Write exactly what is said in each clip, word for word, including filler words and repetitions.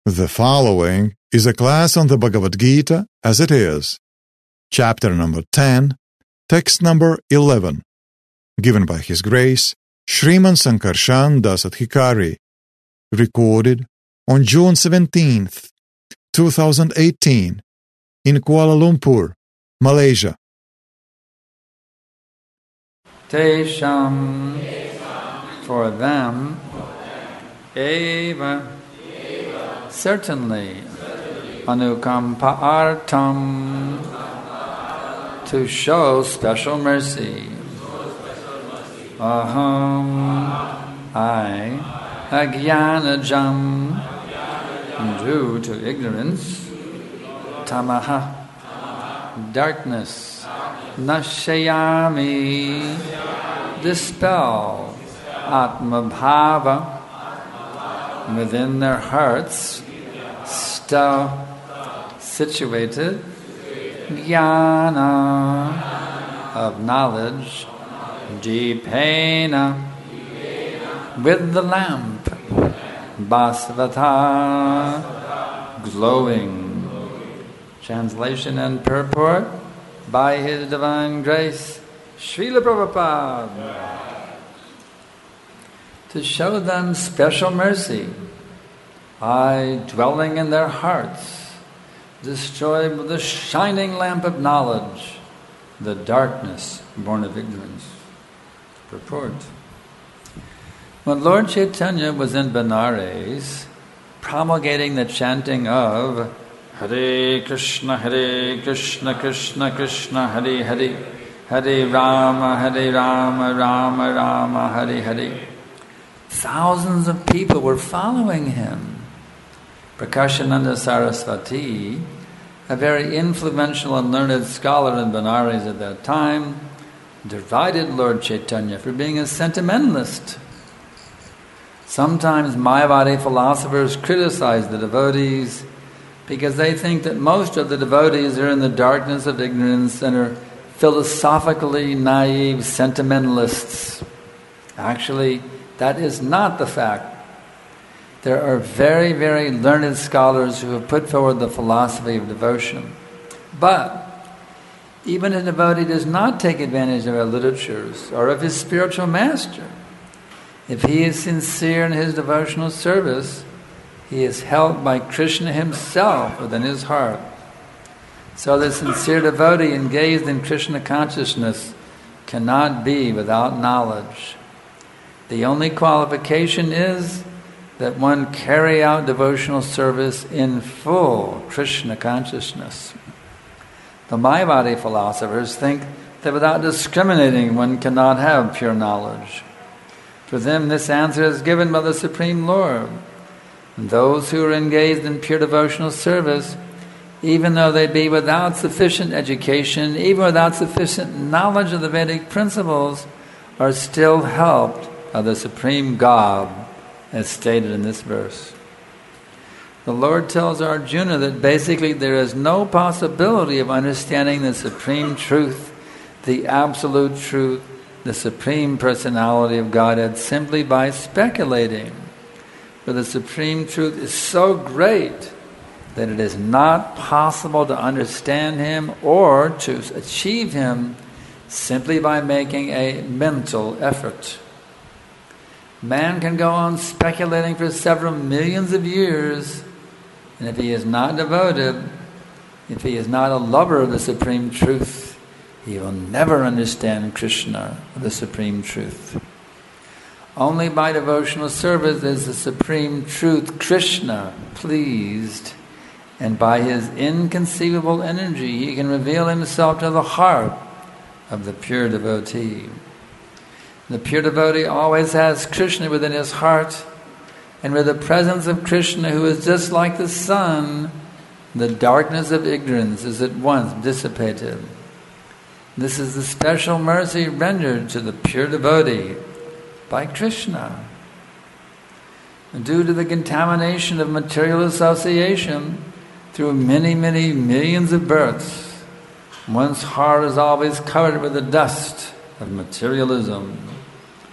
The following is a class on the Bhagavad Gita as it is, chapter number ten, text number eleven, given by His Grace Sriman Sankarshan Das Adhikari, recorded on June seventeenth, two thousand eighteen, in Kuala Lumpur, Malaysia. Tesham, for them, eva, certainly, anukampa artam, to show special mercy. Aham, I, agyanajam, due to ignorance, tamaha, darkness, nashayami, dispel, atmabhava, within their hearts, sta, situated, jnana, of knowledge, dipena, with the lamp, basvata, glowing. Translation and purport by His Divine Grace, Srila Prabhupada. To show them special mercy, I, dwelling in their hearts, destroy with the shining lamp of knowledge the darkness born of ignorance. Purport. When Lord Chaitanya was in Benares, promulgating the chanting of Hare Krishna, Hare Krishna, Krishna Krishna, Hare Hare, Hare Rama, Hare Rama, Rama Rama, Hare Hare, thousands of people were following him. Prakashananda Saraswati, a very influential and learned scholar in Benares at that time, derided Lord Chaitanya for being a sentimentalist. Sometimes Mayavadi philosophers criticize the devotees because they think that most of the devotees are in the darkness of ignorance and are philosophically naive sentimentalists. Actually, that is not the fact. There are very, very learned scholars who have put forward the philosophy of devotion. But even a devotee does not take advantage of our literatures or of his spiritual master. If he is sincere in his devotional service, he is helped by Krishna himself within his heart. So the sincere devotee engaged in Krishna consciousness cannot be without knowledge. The only qualification is that one carry out devotional service in full Krishna consciousness. The Mayavadi philosophers think that without discriminating one cannot have pure knowledge. For them this answer is given by the Supreme Lord. And those who are engaged in pure devotional service, even though they be without sufficient education, even without sufficient knowledge of the Vedic principles, are still helped by the Supreme God, as stated in this verse. The Lord tells Arjuna that basically there is no possibility of understanding the Supreme Truth, the Absolute Truth, the Supreme Personality of Godhead simply by speculating. For the Supreme Truth is so great that it is not possible to understand Him or to achieve Him simply by making a mental effort. Man can go on speculating for several millions of years, and if he is not devoted, if he is not a lover of the Supreme Truth, he will never understand Krishna, the Supreme Truth. Only by devotional service is the Supreme Truth, Krishna, pleased, and by His inconceivable energy He can reveal Himself to the heart of the pure devotee. The pure devotee always has Krishna within his heart, and with the presence of Krishna, who is just like the sun, the darkness of ignorance is at once dissipated. This is the special mercy rendered to the pure devotee by Krishna. And due to the contamination of material association through many, many millions of births, one's heart is always covered with the dust of materialism.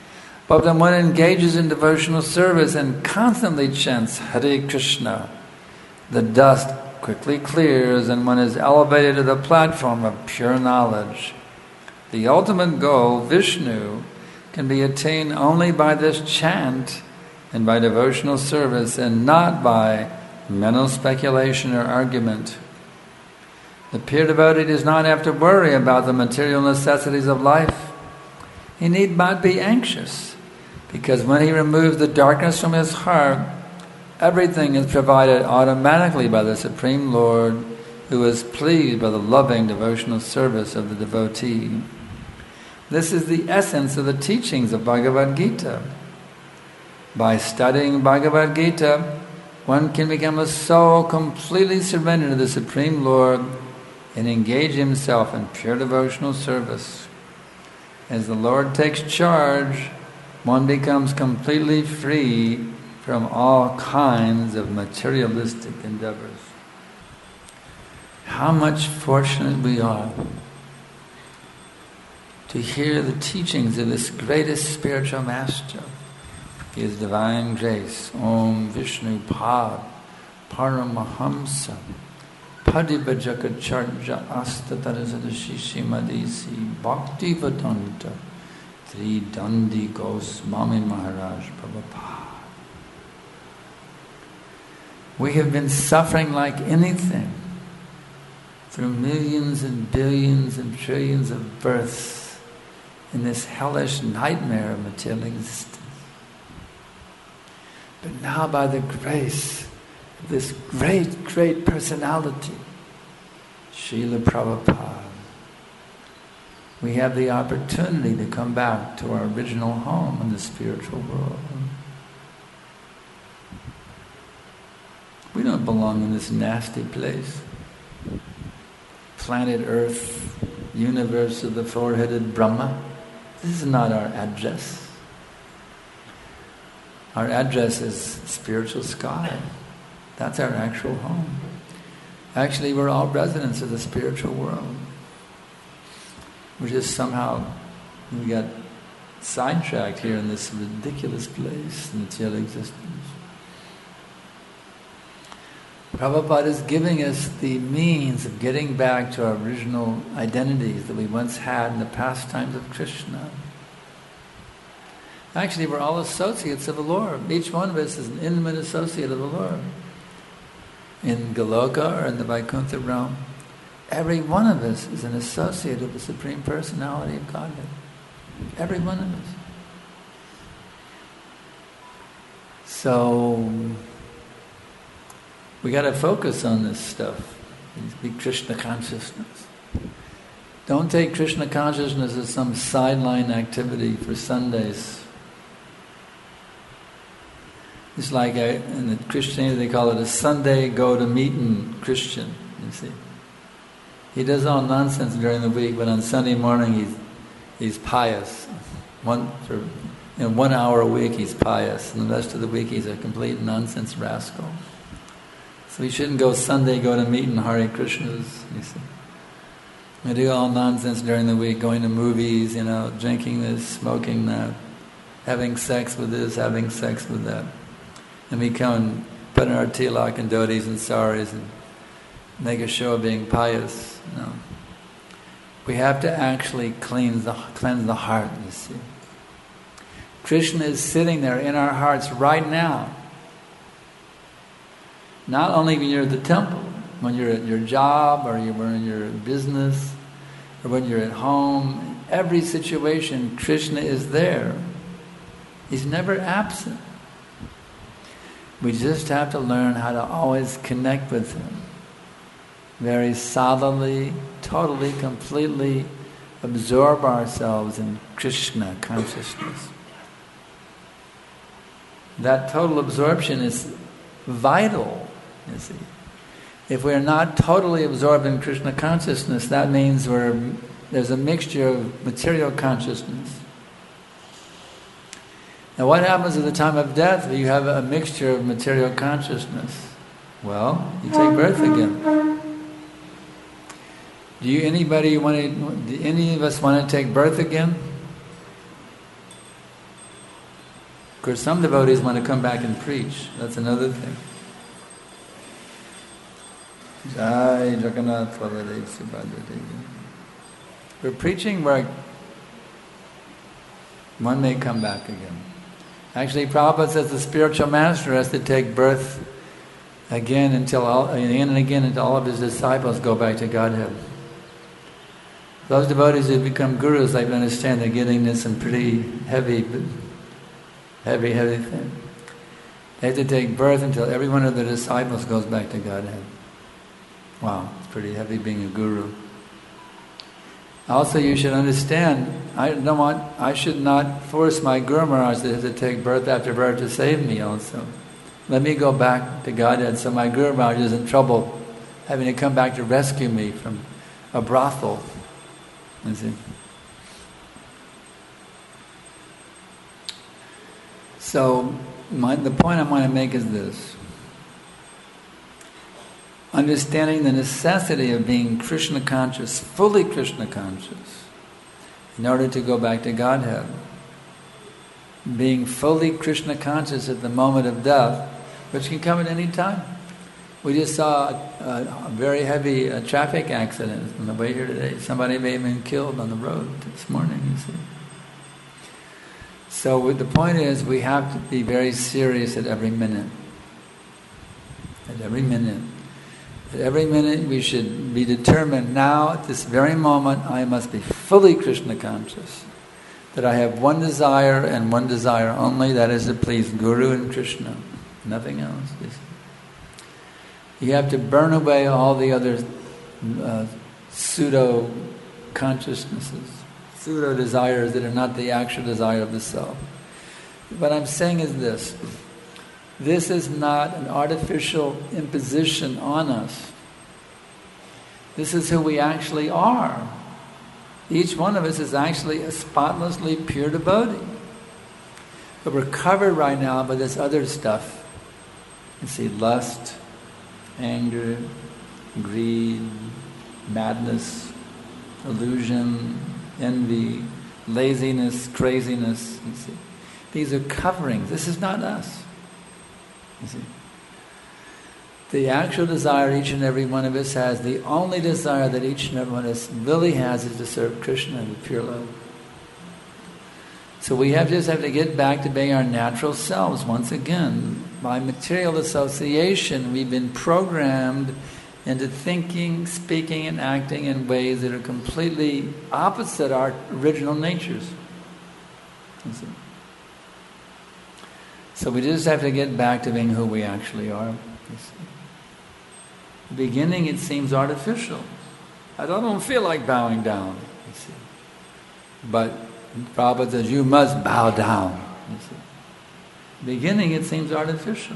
But when one engages in devotional service and constantly chants Hare Krishna, the dust quickly clears and one is elevated to the platform of pure knowledge. The ultimate goal, Vishnu, can be attained only by this chant and by devotional service, and not by mental speculation or argument. The pure devotee does not have to worry about the material necessities of life. He need not be anxious, because when he removes the darkness from his heart, everything is provided automatically by the Supreme Lord, who is pleased by the loving devotional service of the devotee. This is the essence of the teachings of Bhagavad Gita. By studying Bhagavad Gita, one can become a soul completely surrendered to the Supreme Lord and engage himself in pure devotional service. As the Lord takes charge, one becomes completely free from all kinds of materialistic endeavors. How much fortunate we are to hear the teachings of this greatest spiritual master, His Divine Grace, Om Vishnu Pad Paramahamsa Padivajagacharya Astatarazadashishi Madisi Bhakti Vedanta Tri Dandi Goswami Maharaj Prabhupada. We have been suffering like anything through millions and billions and trillions of births in this hellish nightmare of material existence. But now, by the grace of this great, great personality, Srila Prabhupada, we have the opportunity to come back to our original home in the spiritual world. We don't belong in this nasty place. Planet Earth, universe of the four-headed Brahma. This is not our address. Our address is spiritual sky. That's our actual home. Actually, we're all residents of the spiritual world. We're just somehow, we got sidetracked here in this ridiculous place, material existence. Prabhupada is giving us the means of getting back to our original identities that we once had in the pastimes of Krishna. Actually, we're all associates of the Lord. Each one of us is an intimate associate of the Lord. In Goloka or in the Vaikuntha realm, every one of us is an associate of the Supreme Personality of Godhead. Every one of us. So, we got to focus on this stuff. Be Krishna consciousness. Don't take Krishna consciousness as some sideline activity for Sundays. It's like a, in the Christianity they call it a Sunday go-to-meeting Christian. You see, he does all nonsense during the week, but on Sunday morning he's he's pious. One for you know, one hour a week he's pious, and the rest of the week he's a complete nonsense rascal. So we shouldn't go Sunday go-to-meeting Hare Krishnas. You see, we do all nonsense during the week, going to movies, you know, drinking this, smoking that, having sex with this, having sex with that. And we come and put in our tilak and dhotis and saris and make a show of being pious. No. We have to actually cleanse the, cleanse the heart, you see. Krishna is sitting there in our hearts right now. Not only when you're at the temple, when you're at your job or you're in your business or when you're at home, in every situation Krishna is there. He's never absent. We just have to learn how to always connect with Him. Very solidly, totally, completely absorb ourselves in Krishna consciousness. That total absorption is vital, you see. If we're not totally absorbed in Krishna consciousness, that means we're, there's a mixture of material consciousness. Now what happens at the time of death if you have a mixture of material consciousness? Well, you take birth again. Do you anybody want to, do any of us want to take birth again? Of course, some devotees want to come back and preach. That's another thing. Jai Jagannath Baladev Subhadra Devi. We're preaching where one may come back again. Actually, Prabhupada says the spiritual master has to take birth again until all, again and again until all of his disciples go back to Godhead. Those devotees who become gurus, I understand they're getting this in pretty heavy, heavy, heavy thing. They have to take birth until every one of the disciples goes back to Godhead. Wow, it's pretty heavy being a guru. Also, you should understand, I don't want, I should not force my Guru Maharaj to, to take birth after birth to save me also. Let me go back to Godhead so my Guru Maharaj is in trouble having to come back to rescue me from a brothel. You see? So, my, the point I want to make is this. Understanding the necessity of being Krishna conscious, fully Krishna conscious, in order to go back to Godhead. Being fully Krishna conscious at the moment of death, which can come at any time. We just saw a, a very heavy uh, traffic accident on the way here today. Somebody may have been killed on the road this morning, you see. So the point is, we have to be very serious at every minute. At every minute. At every minute we should be determined, now at this very moment I must be fully Krishna conscious. That I have one desire and one desire only, that is to please Guru and Krishna. Nothing else. You have to burn away all the other uh, pseudo consciousnesses, pseudo desires that are not the actual desire of the self. What I'm saying is this. This is not an artificial imposition on us. This is who we actually are. Each one of us is actually a spotlessly pure devotee. But we're covered right now by this other stuff. You see, lust, anger, greed, madness, illusion, envy, laziness, craziness. You see, these are coverings. This is not us. You see, the actual desire each and every one of us has, the only desire that each and every one of us really has, is to serve Krishna with pure love. So we have just have to get back to being our natural selves once again. By material association, we've been programmed into thinking, speaking, and acting in ways that are completely opposite our original natures. You see? So we just have to get back to being who we actually are. You see? The beginning, it seems artificial. I don't feel like bowing down. You see? But Prabhupada says, you must bow down. You see? Beginning, it seems artificial.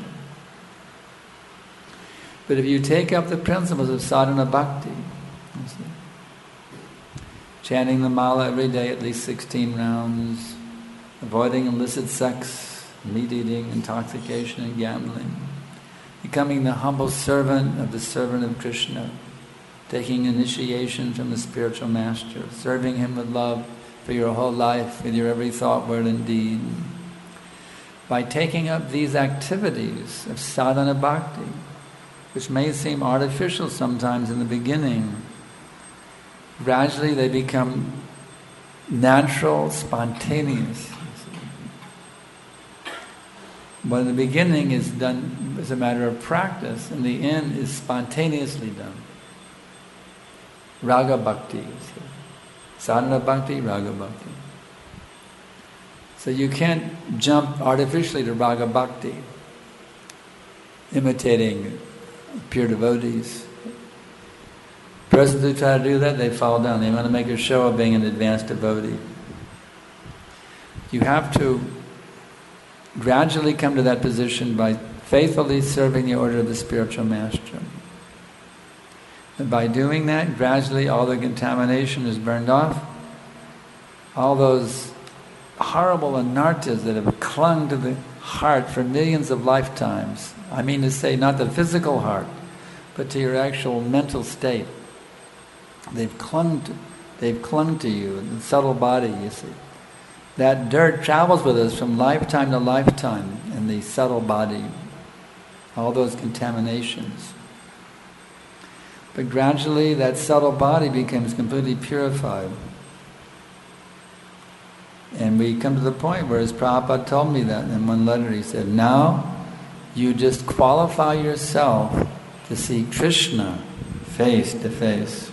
But if you take up the principles of sadhana bhakti, you see, chanting the mala every day at least sixteen rounds, avoiding illicit sex, meat eating, intoxication, and gambling, becoming the humble servant of the servant of Krishna, taking initiation from the spiritual master, serving him with love for your whole life, with your every thought, word, and deed. By taking up these activities of sadhana bhakti, which may seem artificial sometimes in the beginning, gradually they become natural, spontaneous. But in the beginning is done as a matter of practice, and the end is spontaneously done. Raga bhakti. Sadhana bhakti, raga bhakti. So you can't jump artificially to raga bhakti, imitating pure devotees. Persons who try to do that, they fall down. They want to make a show of being an advanced devotee. You have to gradually come to that position by faithfully serving the order of the spiritual master. And by doing that, gradually all the contamination is burned off. All those horrible anarthas that have clung to the heart for millions of lifetimes. I mean to say, not the physical heart, but to your actual mental state. They've clung to, they've clung to you, the subtle body, you see. That dirt travels with us from lifetime to lifetime in the subtle body. All those contaminations. But gradually that subtle body becomes completely purified. And we come to the point where, as Prabhupada told me that in one letter, he said, now you just qualify yourself to see Krishna face to face.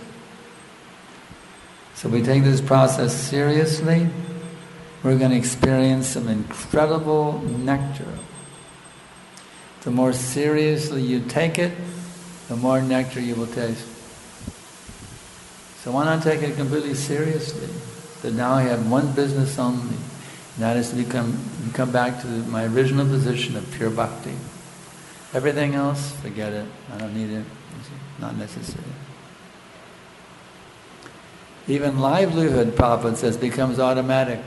So we take this process seriously, we're going to experience some incredible nectar. The more seriously you take it, the more nectar you will taste. So why not take it completely seriously? That now I have one business only, and that is to become come back to my original position of pure bhakti. Everything else, forget it. I don't need it. It's not necessary. Even livelihood, Prabhupada says, becomes automatic.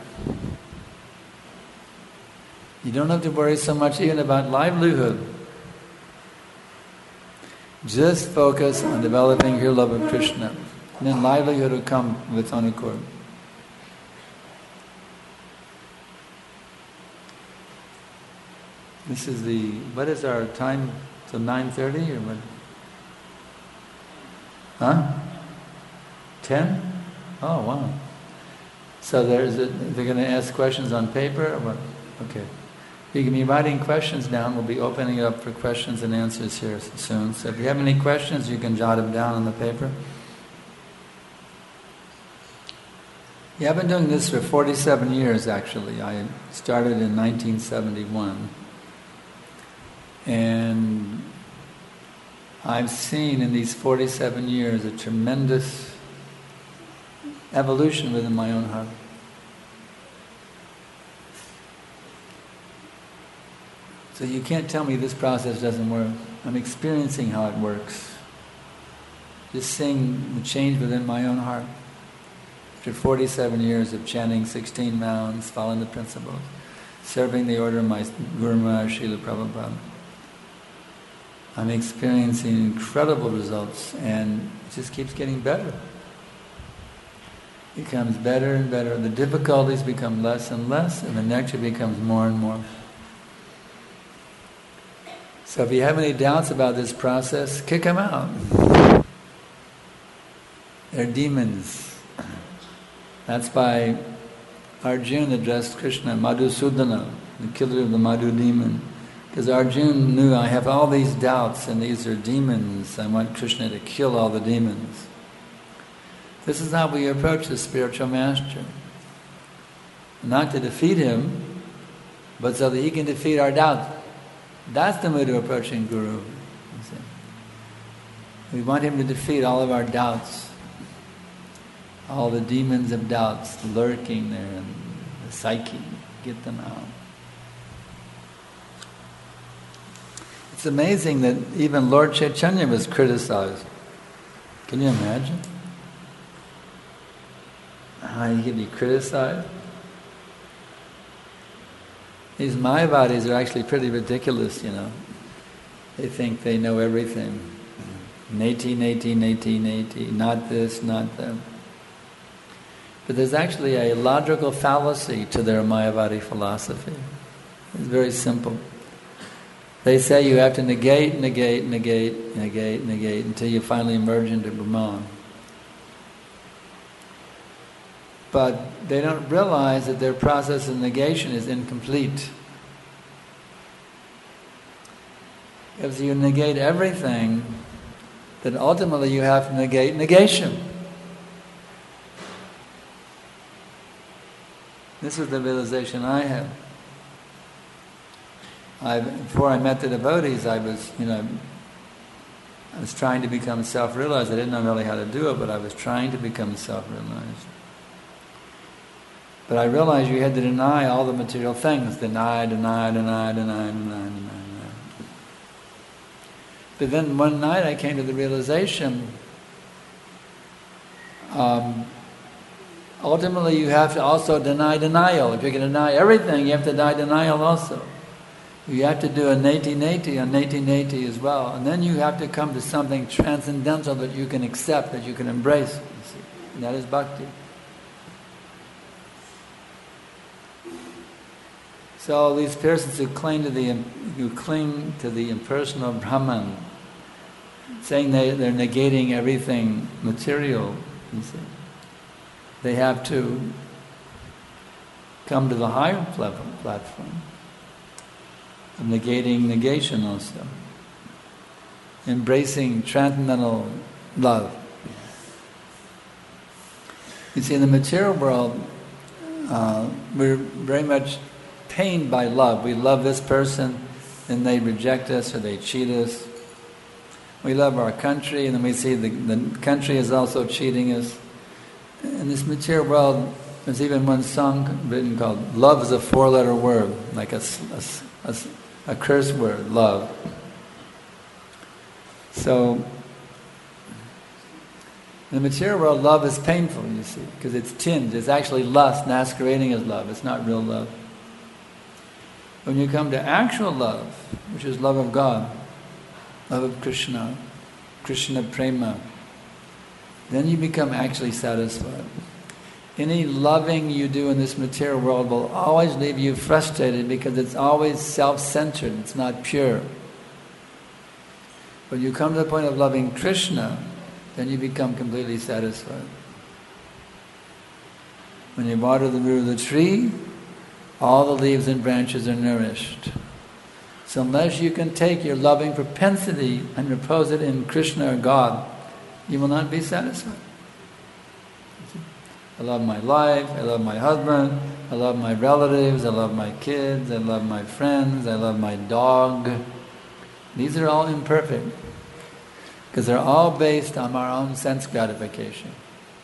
You don't have to worry so much even about livelihood. Just focus on developing your love of Krishna. And then livelihood will come of its own accord. This is the, what is our time? So nine thirty or what? Huh? ten? Oh, wow. So there's a, they're going to ask questions on paper or what? Okay. You can be writing questions down. We'll be opening it up for questions and answers here soon. So if you have any questions, you can jot them down on the paper. Yeah, I've been doing this for forty-seven years, actually. I started in nineteen seventy-one. And I've seen in these forty-seven years a tremendous evolution within my own heart. So you can't tell me this process doesn't work. I'm experiencing how it works. Just seeing the change within my own heart. After forty-seven years of chanting sixteen mounds, following the principles, serving the order of my Guru Maharaj Srila Prabhupada, I'm experiencing incredible results, and it just keeps getting better. It becomes better and better. The difficulties become less and less, and the nectar becomes more and more. So if you have any doubts about this process, kick them out. They're demons. That's why Arjuna addressed Krishna, Madhusudana, the killer of the Madhu demon. Because Arjuna knew, I have all these doubts and these are demons. I want Krishna to kill all the demons. This is how we approach the spiritual master. Not to defeat him, but so that he can defeat our doubts. That's the mood of approaching Guru. We want him to defeat all of our doubts. All the demons of doubts lurking there in the psyche. Get them out. It's amazing that even Lord Chaitanya was criticized. Can you imagine? How he could be criticized? These Mayavadis are actually pretty ridiculous, you know. They think they know everything. Neti, neti, neti, neti. Not this, not that. But there's actually a logical fallacy to their Mayavadi philosophy. It's very simple. They say you have to negate, negate, negate, negate, negate until you finally emerge into Brahman. But they don't realize that their process of negation is incomplete. If you negate everything, then ultimately you have to negate negation. This is the realization I had. I, before I met the devotees, I was, you know, I was trying to become self-realized. I didn't know really how to do it, but I was trying to become self-realized. But I realized you had to deny all the material things. Deny, deny, deny, deny, deny, deny, deny. But then one night I came to the realization, um, ultimately you have to also deny denial. If you're going to deny everything, you have to deny denial also. You have to do a neti neti, a neti neti as well. And then you have to come to something transcendental that you can accept, that you can embrace. You see. And that is bhakti. So these persons who cling to the who cling to the impersonal Brahman, saying they, they're negating everything material, you see. They have to come to the higher level platform of negating negation also. Embracing transcendental love. You see, in the material world, uh, we're very much pained by love. We love this person, and they reject us or they cheat us. We love our country, and then we see the, the country is also cheating us. In this material world, there's even one song written called "Love is a four-letter word," like a, a, a, a curse word, love. So, in the material world, love is painful, you see, because it's tinged. It's actually lust masquerading as love. It's not real love. When you come to actual love, which is love of God, love of Krishna, Krishna prema, then you become actually satisfied. Any loving you do in this material world will always leave you frustrated because it's always self-centered, it's not pure. When you come to the point of loving Krishna, then you become completely satisfied. When you water the root of the tree, all the leaves and branches are nourished. So unless you can take your loving propensity and repose it in Krishna or God, you will not be satisfied. I love my life, I love my husband, I love my relatives, I love my kids, I love my friends, I love my dog. These are all imperfect, because they're all based on our own sense gratification.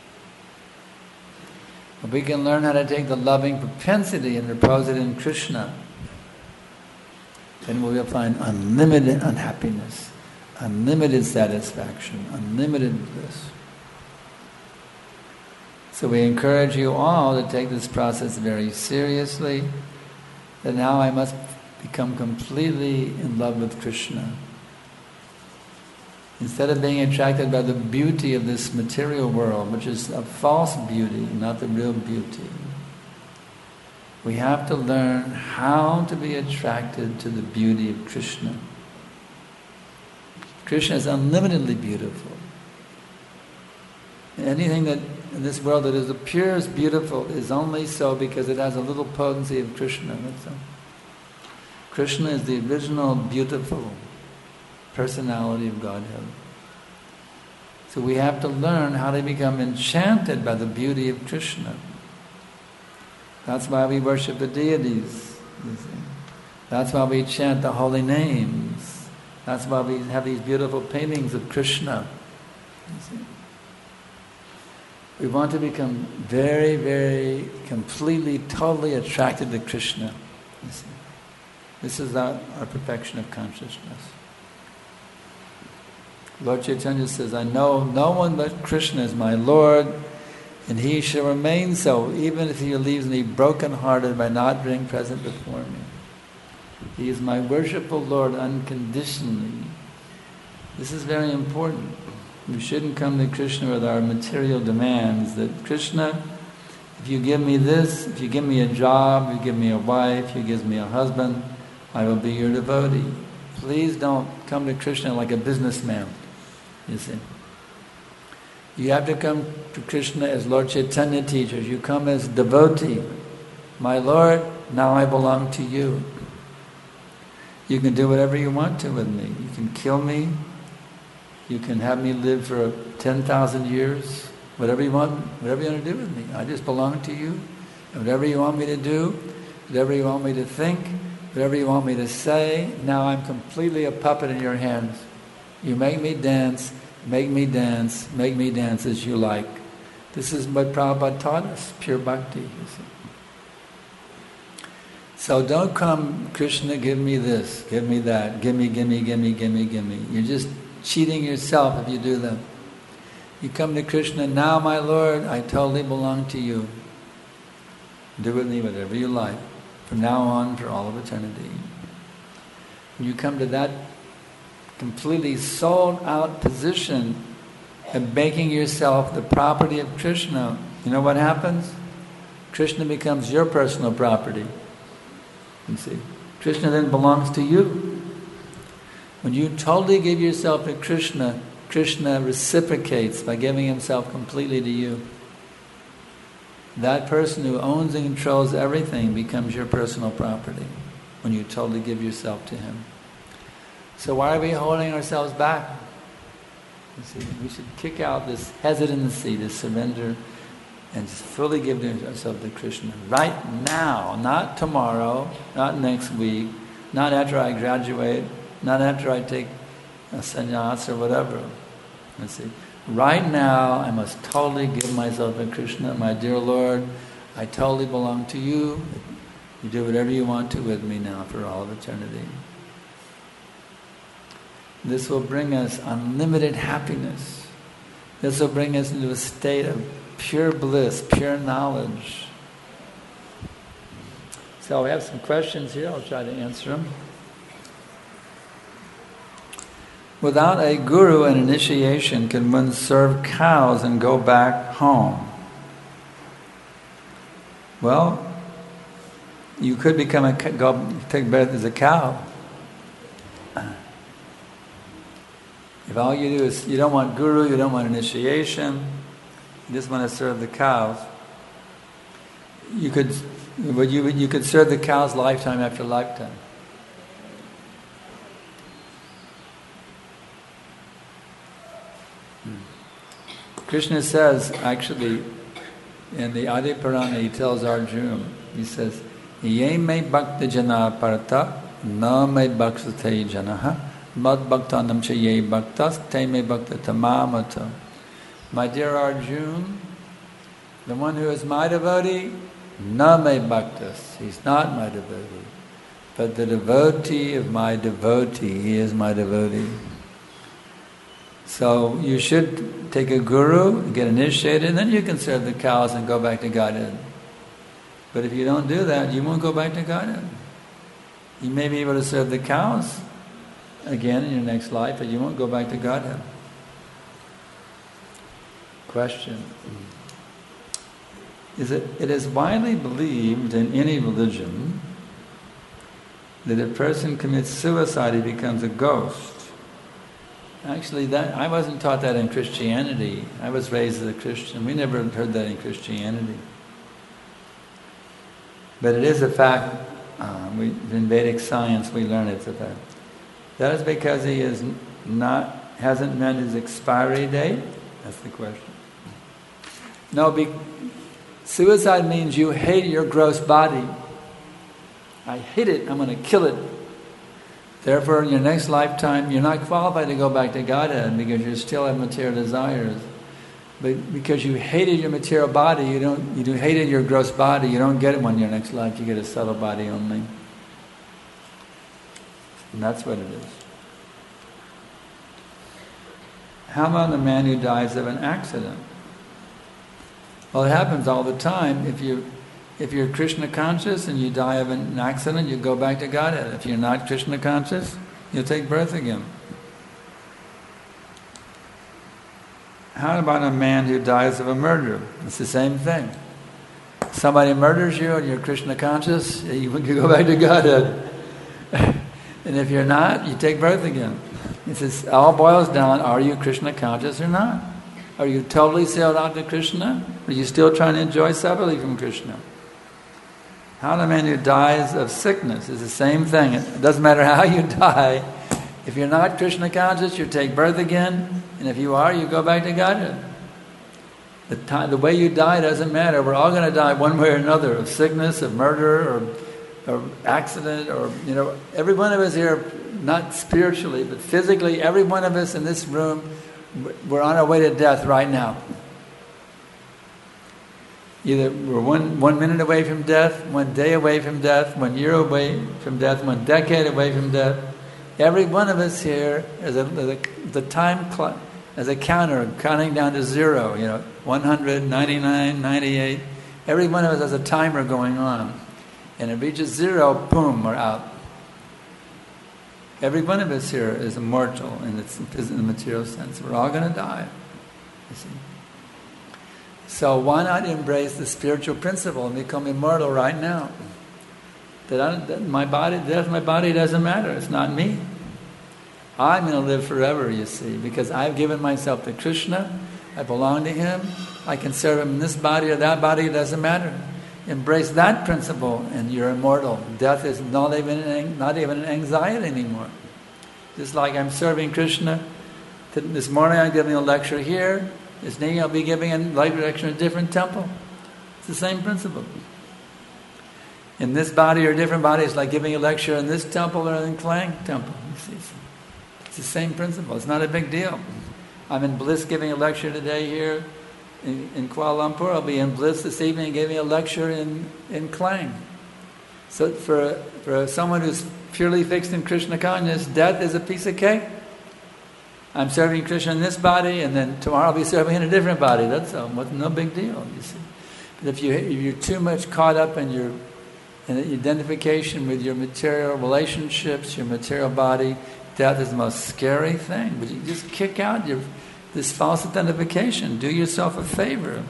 If we can learn how to take the loving propensity and repose it in Krishna, then we will find unlimited unhappiness, unlimited satisfaction, unlimited bliss. So we encourage you all to take this process very seriously, that now I must become completely in love with Krishna. Instead of being attracted by the beauty of this material world, which is a false beauty, not the real beauty, we have to learn how to be attracted to the beauty of Krishna. Krishna is unlimitedly beautiful. Anything that in this world that is the purest beautiful is only so because it has a little potency of Krishna. That's all. Krishna is the original beautiful personality of Godhead. So we have to learn how to become enchanted by the beauty of Krishna. That's why we worship the deities. You see. That's why we chant the holy names. That's why we have these beautiful paintings of Krishna. You see. We want to become very, very, completely, totally attracted to Krishna. You see. This is our, our perfection of consciousness. Lord Chaitanya says, I know no one but Krishna is my Lord, and he shall remain so, even if he leaves me broken-hearted by not being present before me. He is my worshipful Lord unconditionally. This is very important. We shouldn't come to Krishna with our material demands, that Krishna, if you give me this, if you give me a job, you give me a wife, you give me a husband, I will be your devotee. Please don't come to Krishna like a businessman, you see. You have to come to Krishna as Lord Chaitanya teaches. You come as devotee. My Lord, now I belong to you. You can do whatever you want to with me. You can kill me. You can have me live for ten thousand years. Whatever you want, whatever you want to do with me. I just belong to you. And whatever you want me to do, whatever you want me to think, whatever you want me to say, now I'm completely a puppet in your hands. You make me dance, make me dance, make me dance as you like. This is what Prabhupada taught us, pure bhakti, you see. So don't come, Krishna, give me this, give me that, give me, give me, give me, give me, give me. You're just cheating yourself if you do that. You come to Krishna, now my Lord, I totally belong to you. Do with me whatever you like, from now on for all of eternity. When you come to that completely sold out position of making yourself the property of Krishna, you know what happens? Krishna becomes your personal property. You see, Krishna then belongs to you. When you totally give yourself to Krishna, Krishna reciprocates by giving himself completely to you. That person who owns and controls everything becomes your personal property when you totally give yourself to him. So why are we holding ourselves back? You see, we should kick out this hesitancy, this surrender, and just fully give ourselves to Krishna right now, not tomorrow, not next week, not after I graduate, not after I take a sannyas or whatever. You see, right now I must totally give myself to Krishna. My dear Lord, I totally belong to you. You do whatever you want to with me now for all of eternity. This will bring us unlimited happiness. This will bring us into a state of pure bliss, pure knowledge. So we have some questions here. I'll try to answer them. Without a guru and initiation, can one serve cows and go back home? Well, you could become a go take birth as a cow. If all you do is, you don't want guru, you don't want initiation, you just want to serve the cows, you could, but you you could serve the cows lifetime after lifetime. Krishna says, actually, in the Adi Purana, he tells Arjuna, he says, Ye me bhakta jana parta, na me bhaksate janaha, mad bhaktanam cha ye bhaktas, te me bhakta tamamata. My dear Arjuna, the one who is my devotee, na me bhaktas, he's not my devotee, but the devotee of my devotee, he is my devotee. So you should take a guru, get initiated, and then you can serve the cows and go back to Godhead. But if you don't do that, you won't go back to Godhead. You may be able to serve the cows again in your next life, but you won't go back to Godhead. Question. Is it, it is widely believed in any religion that if a person commits suicide, he becomes a ghost. Actually, that I wasn't taught that in Christianity. I was raised as a Christian. We never heard that in Christianity. But it is a fact. Uh, we, in Vedic science, we learn it's a fact. That is because he is not hasn't met his expiry date. That's the question. No, be, suicide means you hate your gross body. I hate it. I'm going to kill it. Therefore, in your next lifetime, you're not qualified to go back to Godhead because you still have material desires. But because you hated your material body, you don't. You do hated your gross body. You don't get it in your next life. You get a subtle body only, and that's what it is. How about the man who dies of an accident? Well, it happens all the time. If you If you're Krishna conscious and you die of an accident, you go back to Godhead. If you're not Krishna conscious, you'll take birth again. How about a man who dies of a murder? It's the same thing. Somebody murders you and you're Krishna conscious, you go back to Godhead. And if you're not, you take birth again. It says, all boils down, are you Krishna conscious or not? Are you totally sailed out to Krishna? Or are you still trying to enjoy separately from Krishna? How the man who dies of sickness is the same thing. It doesn't matter how you die. If you're not Krishna conscious, you take birth again. And if you are, you go back to Godhead. The, time, the way you die doesn't matter. We're all going to die one way or another, of sickness, of murder, or, or accident, or, you know, every one of us here, not spiritually, but physically, every one of us in this room, we're on our way to death right now. Either we're one, one minute away from death, one day away from death, one year away from death, one decade away from death. Every one of us here is a, the, the time clock, as a counter, counting down to zero, you know, one hundred, ninety-nine, ninety-eight. Every one of us has a timer going on. And it reaches zero, boom, we're out. Every one of us here is immortal in, its, in the material sense. We're all going to die. You see? So why not embrace the spiritual principle and become immortal right now? That, I, that my body, death of my body doesn't matter. It's not me. I'm going to live forever, you see, because I've given myself to Krishna. I belong to Him. I can serve Him in this body or that body. It doesn't matter. Embrace that principle and you're immortal. Death is not even, not even an anxiety anymore. Just like I'm serving Krishna. This morning I'm giving a lecture here. This evening I'll be giving a lecture in a different temple. It's the same principle. In this body or different body, it's like giving a lecture in this temple or in Klang temple. You see, it's the same principle. It's not a big deal. I'm in Bliss giving a lecture today here in, in Kuala Lumpur. I'll be in Bliss this evening giving a lecture in, in Klang. So for, for someone who's purely fixed in Krishna consciousness, death is a piece of cake. I'm serving Krishna in this body, and then tomorrow I'll be serving in a different body. That's all. No big deal, you see. But if, you, if you're too much caught up in your in identification with your material relationships, your material body, death is the most scary thing. But you just kick out your this false identification. Do yourself a favor.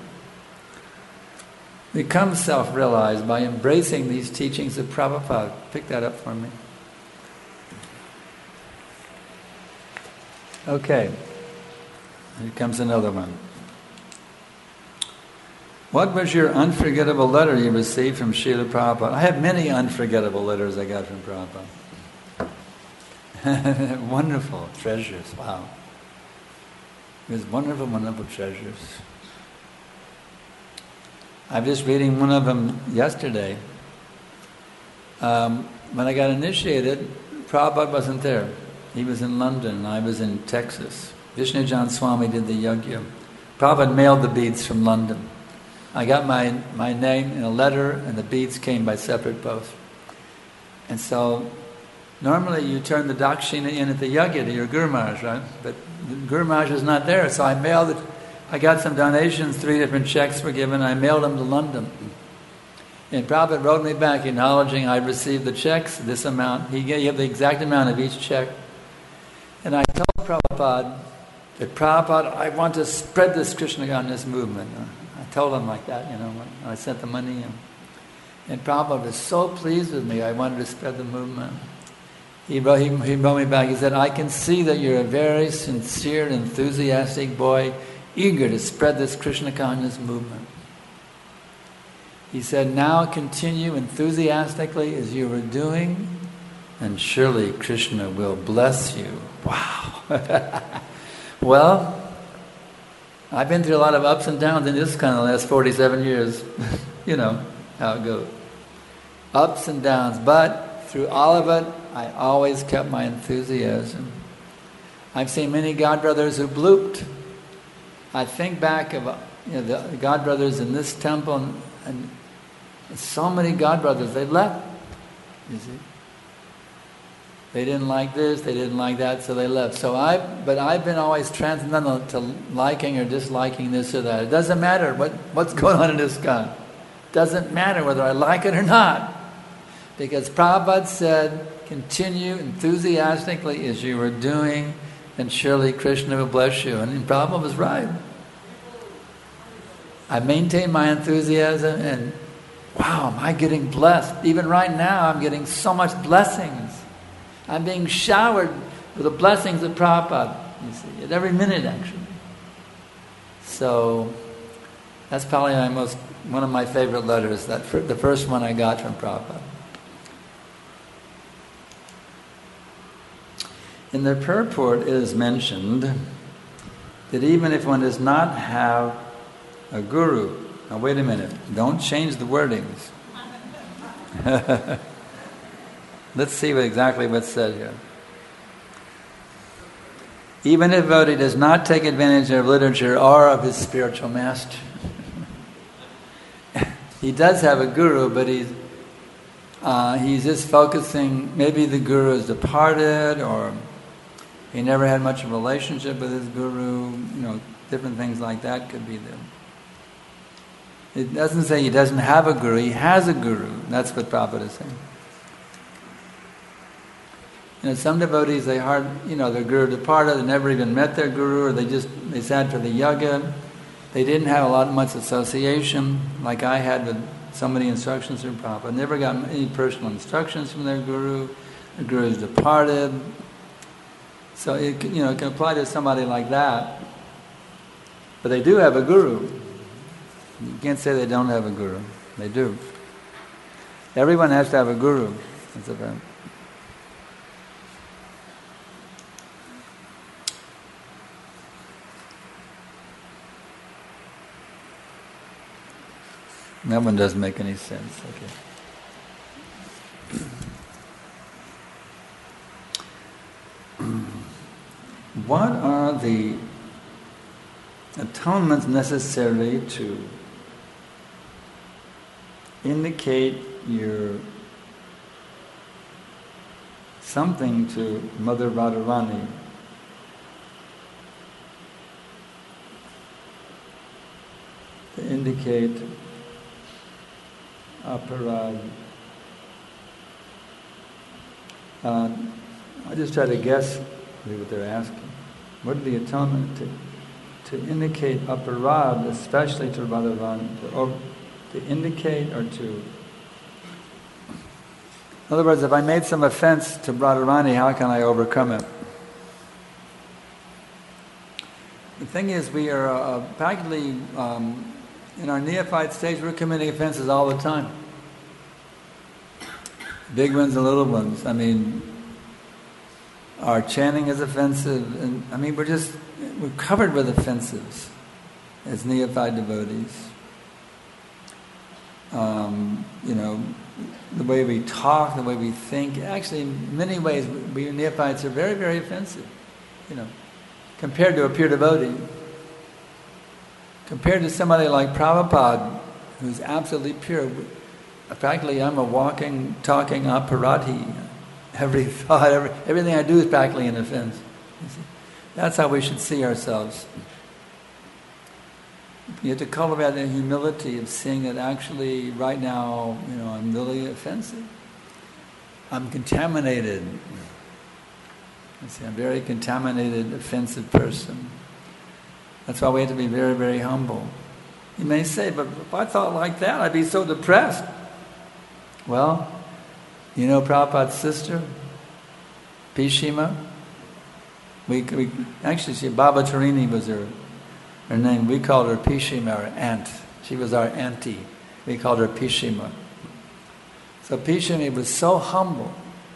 Become self-realized by embracing these teachings of Prabhupada. Pick that up for me. Okay. Here comes another one. What was your unforgettable letter you received from Srila Prabhupada? I have many unforgettable letters I got from Prabhupada. Wonderful treasures, wow. It was wonderful, wonderful treasures. I was just reading one of them yesterday. Um, when I got initiated, Prabhupada wasn't there. He was in London and I was in Texas. Vishnujan Swami did the yajna. Prabhupada mailed the beads from London. I got my, my name in a letter and the beads came by separate post. And so, normally you turn the dakshina in at the yajna to your Guru Maharaj, right? But Guru Maharaj was not there, so I mailed it. I got some donations, three different checks were given, I mailed them to London. And Prabhupada wrote me back acknowledging I received the checks, this amount. He gave the exact amount of each check. And I told Prabhupada that, Prabhupada, I want to spread this Krishna consciousness movement. I told him like that, you know, when I sent the money in. And Prabhupada was so pleased with me, I wanted to spread the movement. He wrote, he, he wrote me back, he said, I can see that you're a very sincere, enthusiastic boy, eager to spread this Krishna consciousness movement. He said, now continue enthusiastically as you were doing, and surely Krishna will bless you. Wow. Well, I've been through a lot of ups and downs in this kind of last forty-seven years. You know how it goes. Ups and downs. But through all of it, I always kept my enthusiasm. I've seen many godbrothers who blooped. I think back of you know, the godbrothers in this temple, and, and so many godbrothers, they left. You see? They didn't like this, they didn't like that, so they left. So I, but I've been always transcendental to liking or disliking this or that. It doesn't matter what, what's going on in this God. It doesn't matter whether I like it or not. Because Prabhupada said, continue enthusiastically as you were doing, and surely Krishna will bless you. And Prabhupada was right. I maintain my enthusiasm, and wow, am I getting blessed. Even right now, I'm getting so much blessings. I'm being showered with the blessings of Prabhupada, you see, at every minute actually. So, that's probably my most, one of my favorite letters, that the first one I got from Prabhupada. In the purport it is mentioned that even if one does not have a guru, now wait a minute, don't change the wordings. Let's see what exactly what's said here. Even if a devotee does not take advantage of literature or of his spiritual master. He does have a guru, but he's uh, he's just focusing, maybe the guru is departed, or he never had much of a relationship with his guru, you know, different things like that could be there. It doesn't say he doesn't have a guru, he has a guru. That's what Prabhupada is saying. You know, some devotees, they hard, you know, their guru departed, they never even met their guru, or they just, they sat for the yajna. They didn't have a lot much association, like I had with so many instructions from Prabhupada. Never got any personal instructions from their guru. The gurus departed. So it can, you know, it can apply to somebody like that. But they do have a guru. You can't say they don't have a guru. They do. Everyone has to have a guru. That's a fact. That one doesn't make any sense. Okay. What are the atonements necessary to indicate your something to Mother Radharani? To indicate aparad. Uh, I just try to guess what they're asking. What are the atonement to, to indicate aparad, especially to Radharani, to, or, to indicate or to... In other words, if I made some offense to Radharani, how can I overcome it? The thing is, we are uh, practically, um, in our neophyte stage, we're committing offenses all the time. Big ones and little ones. I mean, our chanting is offensive, and I mean, we're just, we're covered with offensives as neophyte devotees. Um, you know, the way we talk, the way we think, actually in many ways we neophytes are very, very offensive, you know, compared to a pure devotee. Compared to somebody like Prabhupada, who's absolutely pure. Practically I'm a walking, talking aparadhi. Every thought, every, everything I do is practically an offense. You see? That's how we should see ourselves. You have to cultivate the humility of seeing that actually right now, you know, I'm really offensive. I'm contaminated. You see, I'm a very contaminated, offensive person. That's why we have to be very, very humble. You may say, but if I thought like that, I'd be so depressed. Well, you know Prabhupada's sister, Pishima? We, we actually, she, Baba Tarini was her, her name. We called her Pishima, our aunt. She was our auntie. We called her Pishima. So Pishima was so humble.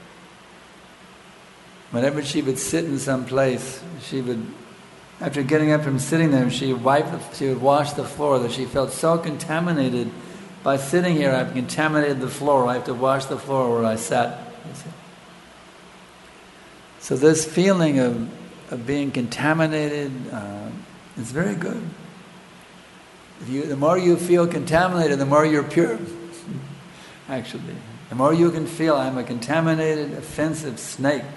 Whenever she would sit in some place, she would, after getting up from sitting there, she would wipe, the, she would wash the floor. That she felt so contaminated. By sitting here, I've contaminated the floor. I have to wash the floor where I sat. You see? So this feeling of of being contaminated uh, is very good. If you, the more you feel contaminated, the more you're pure. Actually, the more you can feel, I'm a contaminated, offensive snake.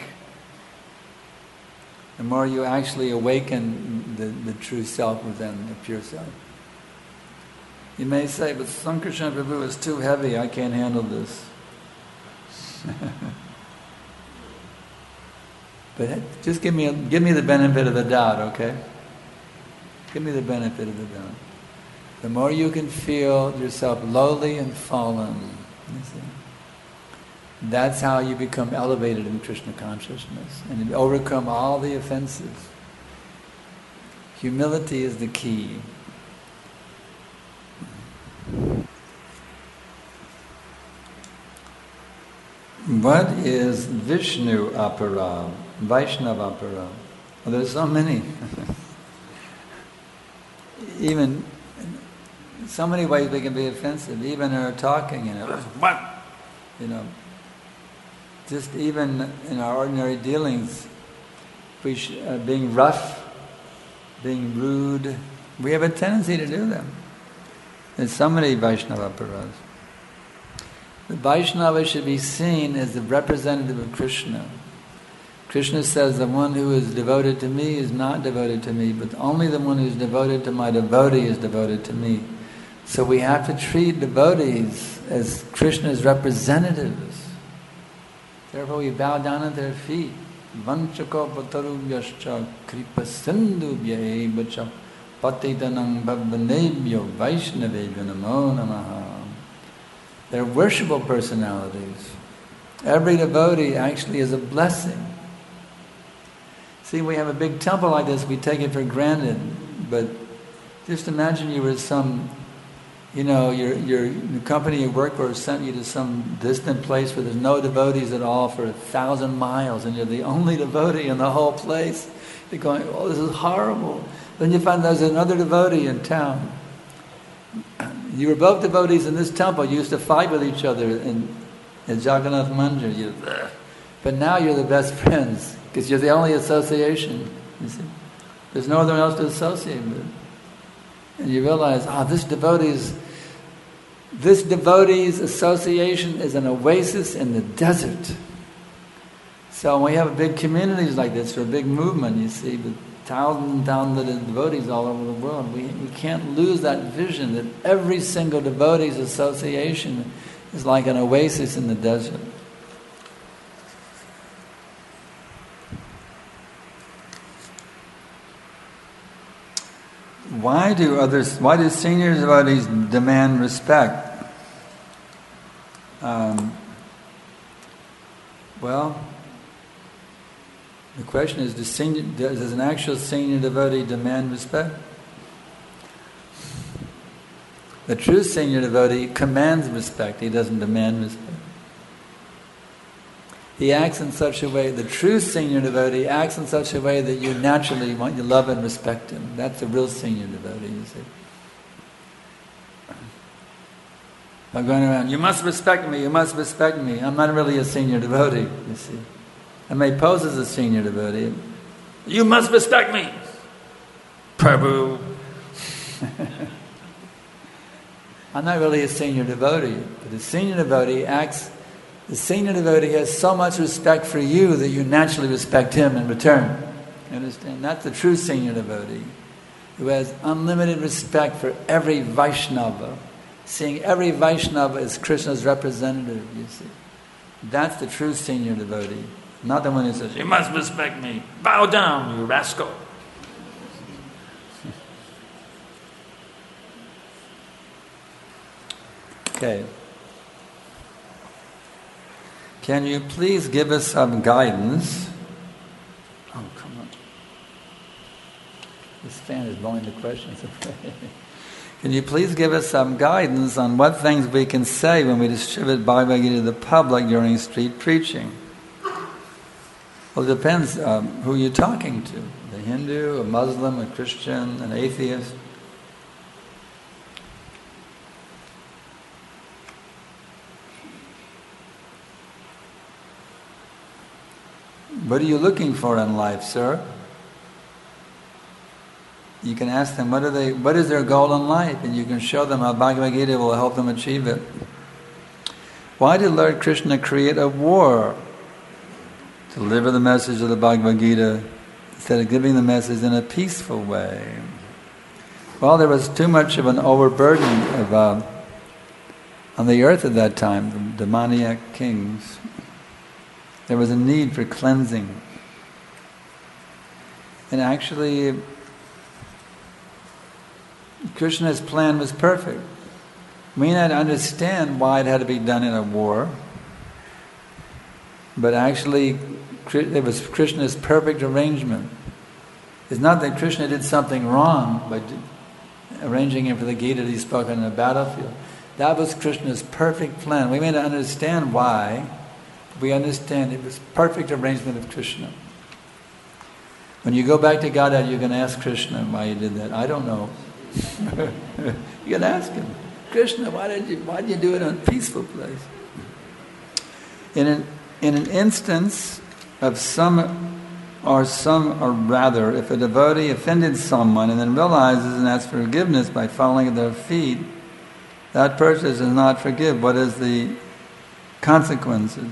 The more you actually awaken the, the true self within, the pure self. You may say, but Sankarshan Prabhu is too heavy, I can't handle this. But just give me a, give me the benefit of the doubt, okay? Give me the benefit of the doubt. The more you can feel yourself lowly and fallen, you see, that's how you become elevated in Krishna consciousness and you overcome all the offenses. Humility is the key. What is Vishnu Aparad? Vaishnava Aparad? Well, there's so many. Even in so many ways we can be offensive. Even in our talking, you know, what? You know, just even in our ordinary dealings, we sh- uh, being rough, being rude, we have a tendency to do them. There's so many Vaishnava Aparads. The Vaishnava should be seen as the representative of Krishna. Krishna says the one who is devoted to me is not devoted to me, but only the one who is devoted to my devotee is devoted to me. So we have to treat devotees as Krishna's representatives. Therefore we bow down at their feet. Vanchako patarubhyascha kripa sindhubhya evacha patitanam bhavanebhyo vaishnavebhyo namo namaha. They're worshipful personalities. Every devotee actually is a blessing. See, we have a big temple like this, we take it for granted. But just imagine you were some, you know, your your company you work for sent you to some distant place where there's no devotees at all for a thousand miles, and you're the only devotee in the whole place. You're going, oh, this is horrible. Then you find there's another devotee in town. You were both devotees in this temple. You used to fight with each other in, in Jagannath Mandir. You, but now you're the best friends because you're the only association. You see, there's no one else to associate with. And you realize, ah, oh, this devotee's, this devotee's association is an oasis in the desert. So when we have big communities like this, or a big movement, you see, with thousands and thousands of devotees all over the world, we, we can't lose that vision that every single devotee's association is like an oasis in the desert. Why do others? Why do senior devotees demand respect? Um, well, the question is: does, senior, does an actual senior devotee demand respect? The true senior devotee commands respect. He doesn't demand respect. He acts in such a way, the true senior devotee acts in such a way that you naturally want, you love and respect him. That's the real senior devotee, you see. I'm going around, you must respect me, you must respect me. I'm not really a senior devotee, you see. I may pose as a senior devotee. You must respect me, Prabhu. I'm not really a senior devotee, but the senior devotee acts The senior devotee has so much respect for you that you naturally respect him in return. You understand? That's the true senior devotee, who has unlimited respect for every Vaishnava, seeing every Vaishnava as Krishna's representative, you see. That's the true senior devotee. Not the one who says, you must respect me. Bow down, you rascal. Okay. Can you please give us some guidance? Oh, come on. This fan is blowing the questions away. Can you please give us some guidance on what things we can say when we distribute Bhagavad Gita to the public during street preaching? Well, it depends um, who you're talking to. A Hindu, a Muslim, a Christian, an atheist. What are you looking for in life, sir? You can ask them, what are they? What is their goal in life? And you can show them how Bhagavad Gita will help them achieve it. Why did Lord Krishna create a war to deliver the message of the Bhagavad Gita instead of giving the message in a peaceful way? Well, there was too much of an overburden of uh, on the earth at that time, the demoniac kings. There was a need for cleansing. And actually, Krishna's plan was perfect. We may not understand why it had to be done in a war, but actually, it was Krishna's perfect arrangement. It's not that Krishna did something wrong by arranging it for the Gita that he spoke on the battlefield. That was Krishna's perfect plan. We may not understand why. We understand it was perfect arrangement of Krishna. When you go back to Godhead, you're going to ask Krishna why he did that. I don't know. You're going to ask him, Krishna, why did you why did you do it in a peaceful place? In an in an instance of some or some or rather, if a devotee offended someone and then realizes and asks for forgiveness by falling at their feet, that person does not forgive. What is the consequences?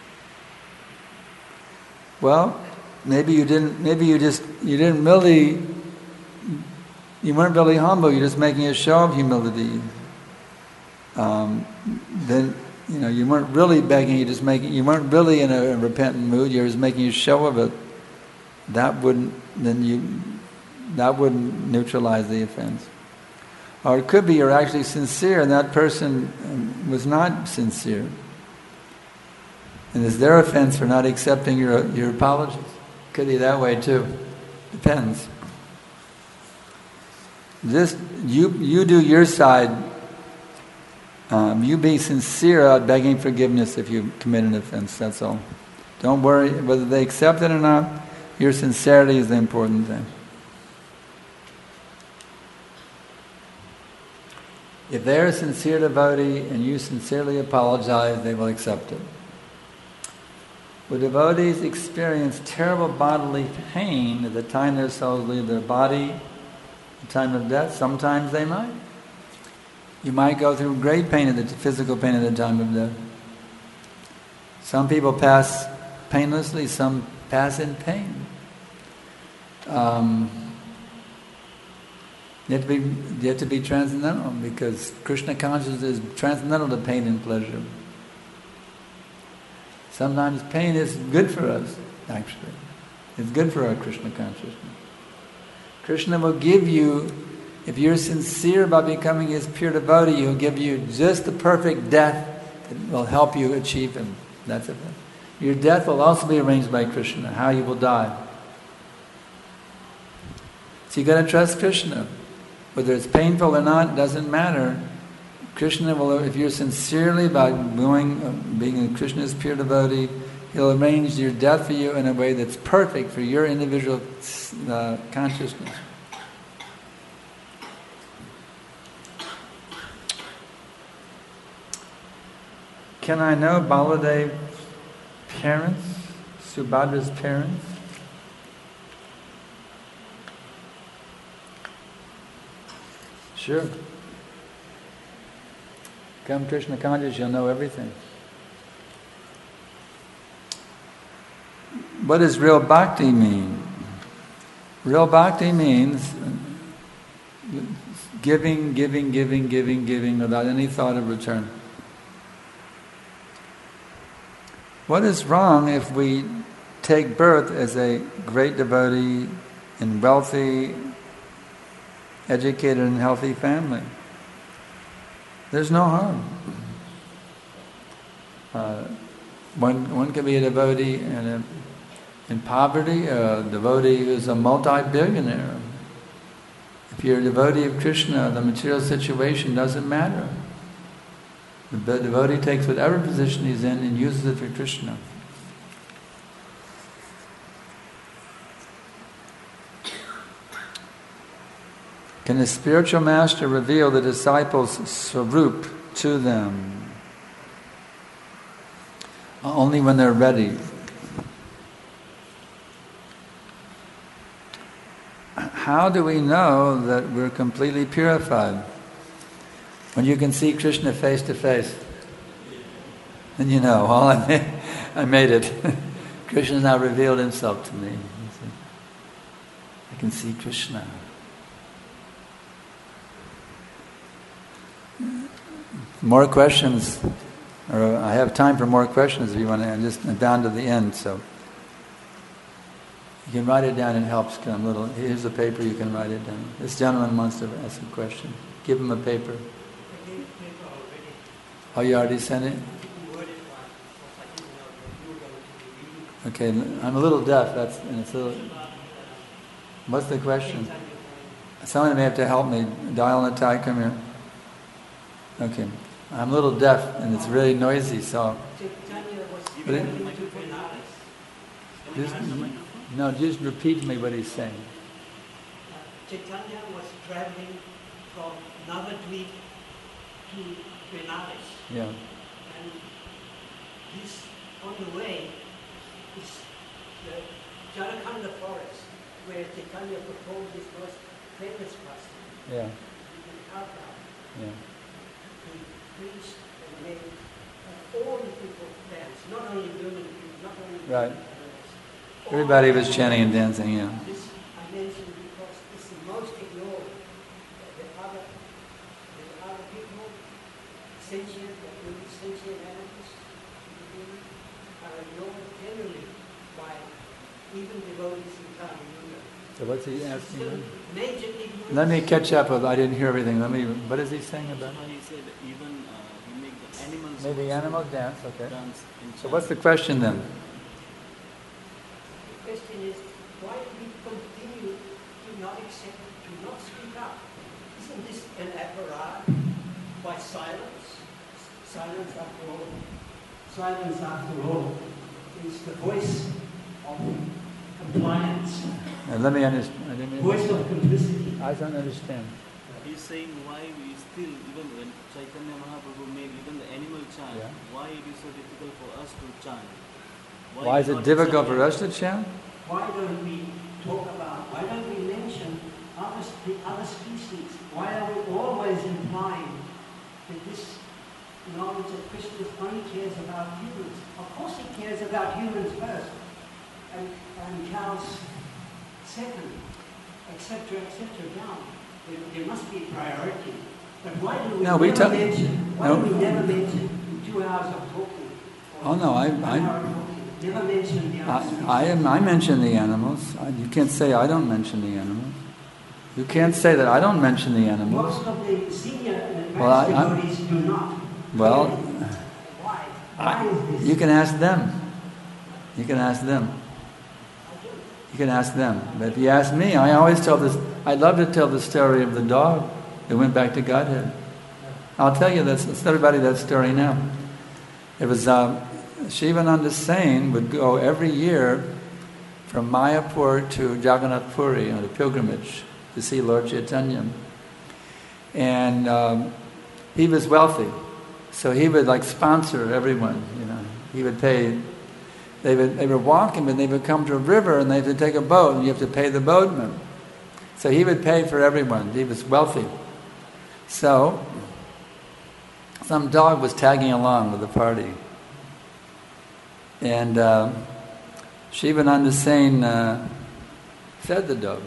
Well, maybe you didn't. Maybe you just you didn't really. You weren't really humble. You're just making a show of humility. Um, then you know you weren't really begging. You just making. You weren't really in a repentant mood. You're just making a show of it. That wouldn't. Then you. That wouldn't neutralize the offense. Or it could be you're actually sincere, and that person was not sincere. And it's their offense for not accepting your your apologies. Could be that way too. Depends. This you you do your side. Um, you be sincere about begging forgiveness if you commit an offense. That's all. Don't worry whether they accept it or not. Your sincerity is the important thing. If they're a sincere devotee and you sincerely apologize, they will accept it. When devotees experience terrible bodily pain at the time their souls leave their body, the time of death, sometimes they might. You might go through great pain, at the physical pain at the time of death. Some people pass painlessly, some pass in pain. Um, you have to be, you have to be transcendental, because Krishna consciousness is transcendental to pain and pleasure. Sometimes pain is good for us, actually. It's good for our Krishna consciousness. Krishna will give you, if you're sincere about becoming His pure devotee, He'll give you just the perfect death that will help you achieve Him. That's it. Your death will also be arranged by Krishna, how you will die. So you got to trust Krishna. Whether it's painful or not, doesn't matter. Krishna will, if you're sincerely about going, uh, being a Krishna's pure devotee, He'll arrange your death for you in a way that's perfect for your individual uh, consciousness. Can I know Baladev's parents, Subhadra's parents? Sure. Come Krishna conscious, you'll know everything. What does real bhakti mean? Real bhakti means giving, giving, giving, giving, giving without any thought of return. What is wrong if we take birth as a great devotee in wealthy, educated and healthy family? There's no harm. Uh, one one can be a devotee in, a, in poverty, a devotee who's a multi-billionaire. If you're a devotee of Krishna, the material situation doesn't matter. The devotee takes whatever position he's in and uses it for Krishna. Can the spiritual master reveal the disciples' swarup to them? Only when they're ready. How do we know that we're completely purified? When you can see Krishna face to face, then you know, well, I made, I made it. Krishna now revealed Himself to me. I can see Krishna. More questions, or I have time for more questions if you want to. I'm just I'm down to the end, so you can write it down. It helps. I'm little. Here's a paper. You can write it down. This gentleman wants to ask a question. Give him a paper. Oh, you already sent it? Okay, I'm a little deaf. That's and it's a little. What's the question? Someone may have to help me. Dial and Thai, come here. Okay. I'm a little deaf and it's really noisy, so. But it, just, no, just repeat to me what he's saying. Chaitanya was traveling from Navadvip to Benares. Yeah. And this, on the way, is the Jharikhanda forest, where Chaitanya performed his most famous pastime. Yeah. Yeah. He preached and made uh, all the people dance, not only women, not only right. men. Everybody was chanting and dancing, yeah. This I mentioned because it's the most ignored. The other, the other people, sentient, like sentient animals, are ignored generally by even devotees in Kali Yuga. So what's he asking? So major ignorance. Let me catch up with. I didn't hear everything. Let me. What is he saying about? He said even uh, we make the animals. Maybe animals dance. Okay. Dance in So what's the question then? The question is, accepted to not speak up. Isn't this an apparatus by silence? Silence after all. Silence after all is the voice of compliance. Now, let me understand. Voice of complicity. I don't understand. He's saying why we still, even when Chaitanya Mahaprabhu made even the animal chant, Yeah. why it is so difficult for us to chant? Why is it not difficult for accepted? us to chant? Why don't we talk about, why don't we mention other, the other species? Why are we always implying that this knowledge of Krishna only cares about humans? Of course he cares about humans first, and, and cows second, et cetera, et cetera, down. There, there must be priority. But why do we No, we never talk- mention, why no. do we never mention in two hours of talking? or Oh, no, I- one I- hour of talking, never mention the other species? I, I, am, I mention the animals. I- You can't say I don't mention the animals. You can't say that I don't mention the animals. Most of the senior and advanced Well, I- I'm- devotees do not. Well, Why? Why I, is this? you can ask them. You can ask them. You can ask them. But if you ask me, I always tell this, I love to tell the story of the dog that went back to Godhead. I'll tell you this, let's tell everybody that story now. It was, um, Shivananda Sain would go every year from Mayapur to Jagannath Puri on a pilgrimage to see Lord Chaitanya. And um, he was wealthy, so he would like sponsor everyone, you know. He would pay. They would they were walking, but they would come to a river and they had to take a boat, and you have to pay the boatman. So he would pay for everyone. He was wealthy. So some dog was tagging along with the party, and uh, Shivananda Sain uh, fed the dog.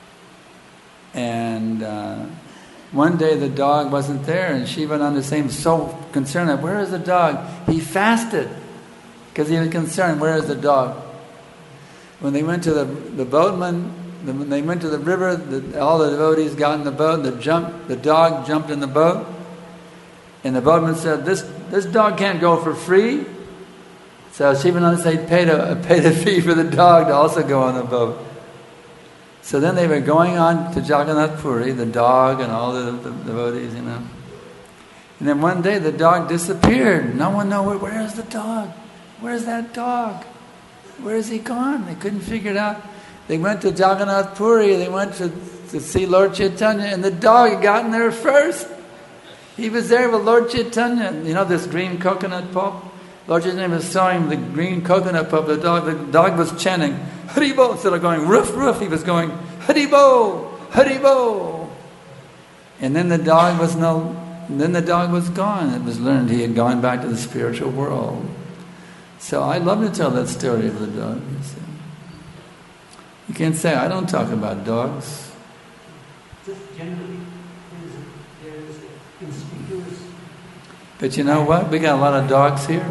And uh, one day the dog wasn't there, and Shivananda Sain was so concerned, like, where is the dog? He fasted because he was concerned, where is the dog? When they went to the, the boatman, the, when they went to the river, the, all the devotees got in the boat, the, jump, the dog jumped in the boat, and the boatman said, this, this dog can't go for free. So Shivananda Sain paid a, paid a fee for the dog to also go on the boat. So then they were going on to Jagannath Puri, the dog and all the, the, the devotees, you know. And then one day the dog disappeared. No one knew, where, where is the dog? Where's that dog? Where is he gone? They couldn't figure it out. They went to Jagannath Puri, they went to, to see Lord Chaitanya, and the dog had gotten there first. He was there with Lord Chaitanya. You know this green coconut pulp? Lord Chaitanya was sewing the green coconut pulp. The dog, the dog was chanting, Haribo! Instead of going roof, roof, he was going, Haribo! Haribo! And then the dog was no, then the dog was gone. It was learned he had gone back to the spiritual world. So I love to tell that story of the dog. You see. You can't say, I don't talk about dogs. Just generally, there is a, there is a conspicuous But you know what? We got a lot of dogs here.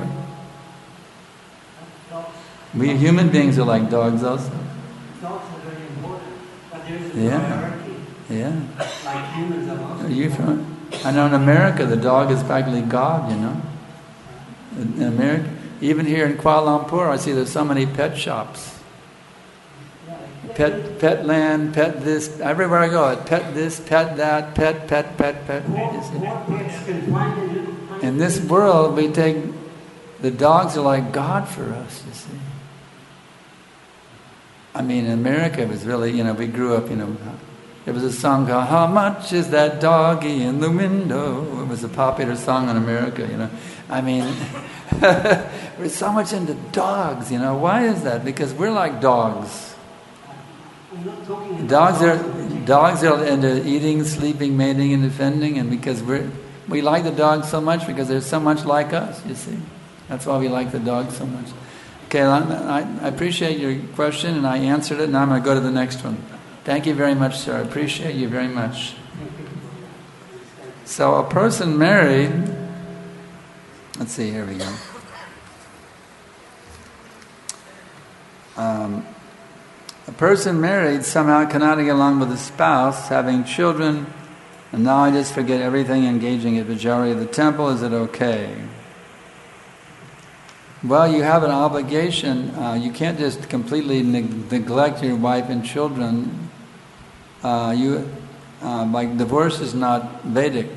dogs. We human beings are like dogs also. Dogs are very important, but there is a Yeah. priority, Yeah. like humans are also. Are you from? I know in America the dog is practically God, you know. In America, even here in Kuala Lumpur, I see there's so many pet shops. Pet, pet land, pet this. Everywhere I go, pet this, pet that, pet, pet, pet, pet. More, You see. more pets can find a little tiny In this world, we take the dogs are like God for us. You see. I mean, in America, it was really, you know, we grew up, you know. There was a song called "How Much Is That Doggy in the Window?" It was a popular song in America, you know. I mean, we're so much into dogs, you know. Why is that? Because we're like dogs. I'm not talking about Dogs are dogs are into eating, sleeping, mating, and defending, and because we're we like the dogs so much because they're so much like us. You see, that's why we like the dogs so much. Okay, I, I appreciate your question, and I answered it. Now I'm going to go to the next one. Thank you very much, sir. I appreciate you very much. So a person married. Let's see. Here we go. Um, A person married somehow cannot get along with a spouse, having children, and now I just forget everything, engaging at Vijaya of the temple. Is it okay? Well, you have an obligation. Uh, you can't just completely neg- neglect your wife and children. uh, you, uh, like divorce is not Vedic.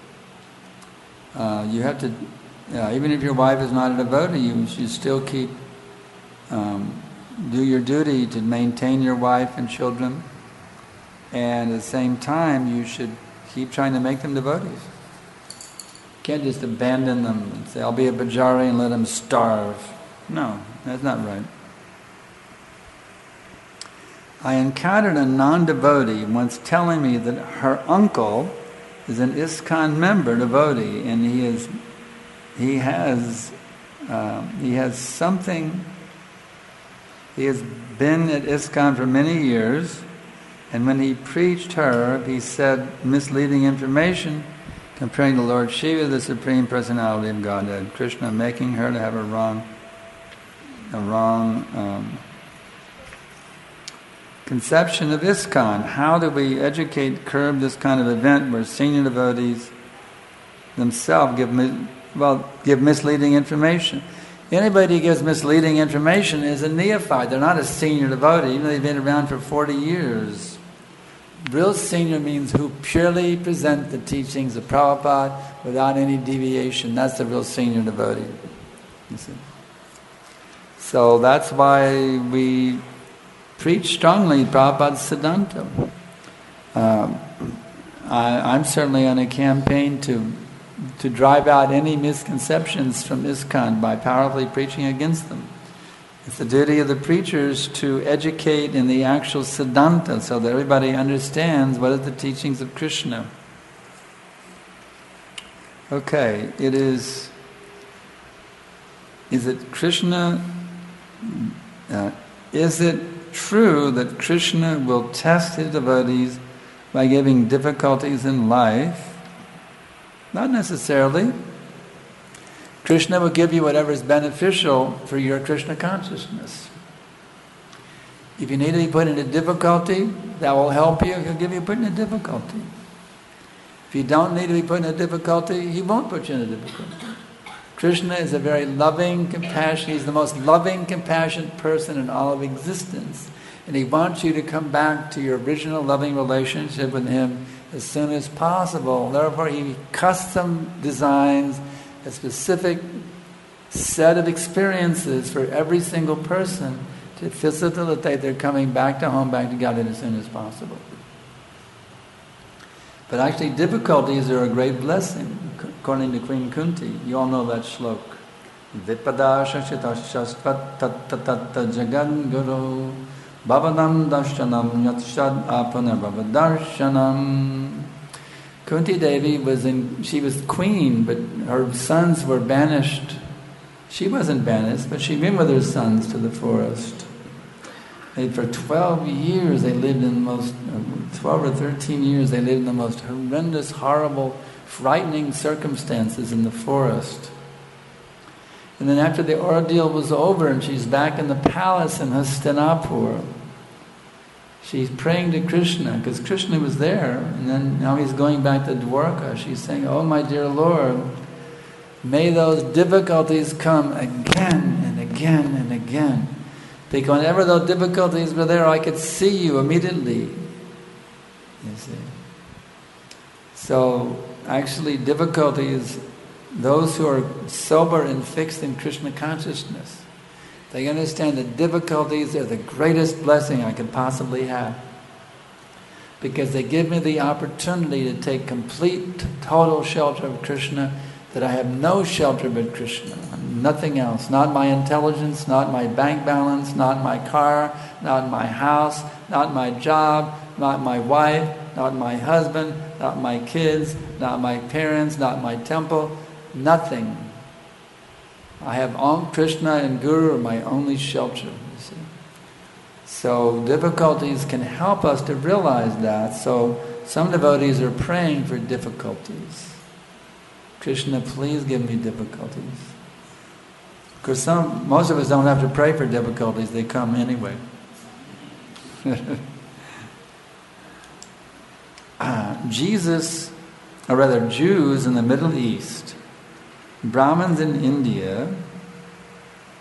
Uh, you have to, uh, even if your wife is not a devotee, you should still keep, um, do your duty to maintain your wife and children, and at the same time you should keep trying to make them devotees. You can't just abandon them and say, I'll be a bajari and let them starve. No, that's not right. I encountered a non-devotee once telling me that her uncle is an ISKCON member devotee, and he is, he has, uh, he has something. He has been at ISKCON for many years, and when he preached her, he said misleading information comparing the Lord Shiva, the Supreme Personality of Godhead, Krishna, making her to have a wrong, a wrong. Um, Conception of ISKCON. How do we educate, curb this kind of event where senior devotees themselves give, well, give misleading information? Anybody who gives misleading information is a neophyte. They're not a senior devotee, even though they've been around for forty years. Real senior means who purely present the teachings of Prabhupada without any deviation. That's the real senior devotee. You see? So that's why we preach strongly Prabhupada's Siddhanta. Um, I, I'm certainly on a campaign to to drive out any misconceptions from ISKCON by powerfully preaching against them. It's the duty of the preachers to educate in the actual Siddhanta so that everybody understands what are the teachings of Krishna. Okay, it is... Is it Krishna... Uh, is it true that Krishna will test his devotees by giving difficulties in life? Not necessarily. Krishna will give you whatever is beneficial for your Krishna consciousness. If you need to be put into difficulty, that will help you. He'll give you put into difficulty. If you don't need to be put into difficulty, he won't put you into difficulty. Krishna is a very loving, compassionate, he's the most loving, compassionate person in all of existence. And he wants you to come back to your original loving relationship with him as soon as possible. Therefore, he custom designs a specific set of experiences for every single person to facilitate their coming back to home, back to God as soon as possible. But actually, difficulties are a great blessing, according to Queen Kunti. You all know that shlok. Vipada shashitashasvat tattatatta jagan guru bhavadam darshanam yatshad apana bhavadarshanam. Kunti Devi was in, she was queen, but her sons were banished. She wasn't banished, but she went with her sons to the forest. They, for twelve years, they lived in the most, twelve or thirteen years, they lived in the most horrendous, horrible, frightening circumstances in the forest. And then after the ordeal was over and she's back in the palace in Hastinapur, she's praying to Krishna, because Krishna was there, and then now he's going back to Dwarka. She's saying, oh my dear Lord, may those difficulties come again and again and again. Because whenever those difficulties were there, I could see you immediately. You see. So, actually, difficulties, those who are sober and fixed in Krishna consciousness, they understand that difficulties are the greatest blessing I could possibly have. Because they give me the opportunity to take complete, total shelter of Krishna, that I have no shelter but Krishna, nothing else. Not my intelligence, not my bank balance, not my car, not my house, not my job, not my wife, not my husband, not my kids, not my parents, not my temple, nothing. I have Om Krishna and Guru are my only shelter. You see. So difficulties can help us to realize that. So some devotees are praying for difficulties. Krishna, please give me difficulties. Because some, most of us don't have to pray for difficulties; they come anyway. uh, Jesus, or rather Jews in the Middle East, Brahmins in India,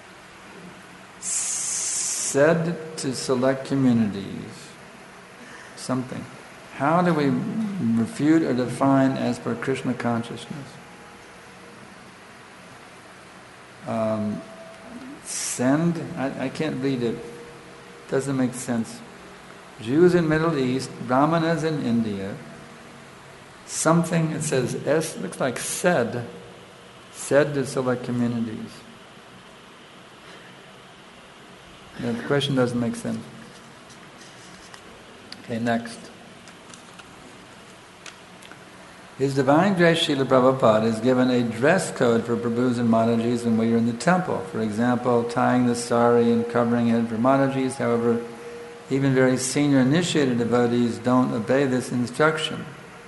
said to select communities, something. How do we refute or define as per Krishna consciousness? Um, send, I, I can't read it. Doesn't make sense. Jews in Middle East, Brahmanas in India, something, it says S, looks like said, said to select communities. The question doesn't make sense. Okay, next. His Divine Grace Srila Prabhupada has given a dress code for Prabhus and Matajis when we are in the temple. For example, tying the sari and covering it for Matajis. However, even very senior initiated devotees don't obey this instruction.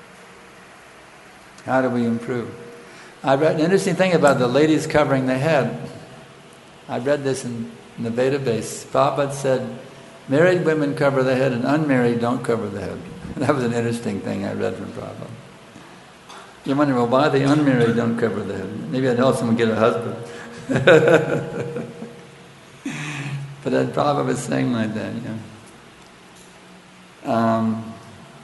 How do we improve? I read an interesting thing about the ladies covering the head. I read this in, in the database. Prabhupada said, married women cover the head and unmarried don't cover the head. That was an interesting thing I read from Prabhupada. You wonder, well, why the unmarried don't cover the head? Maybe I'd help someone get a husband. But that Prabhupada was saying like that, you know. Um,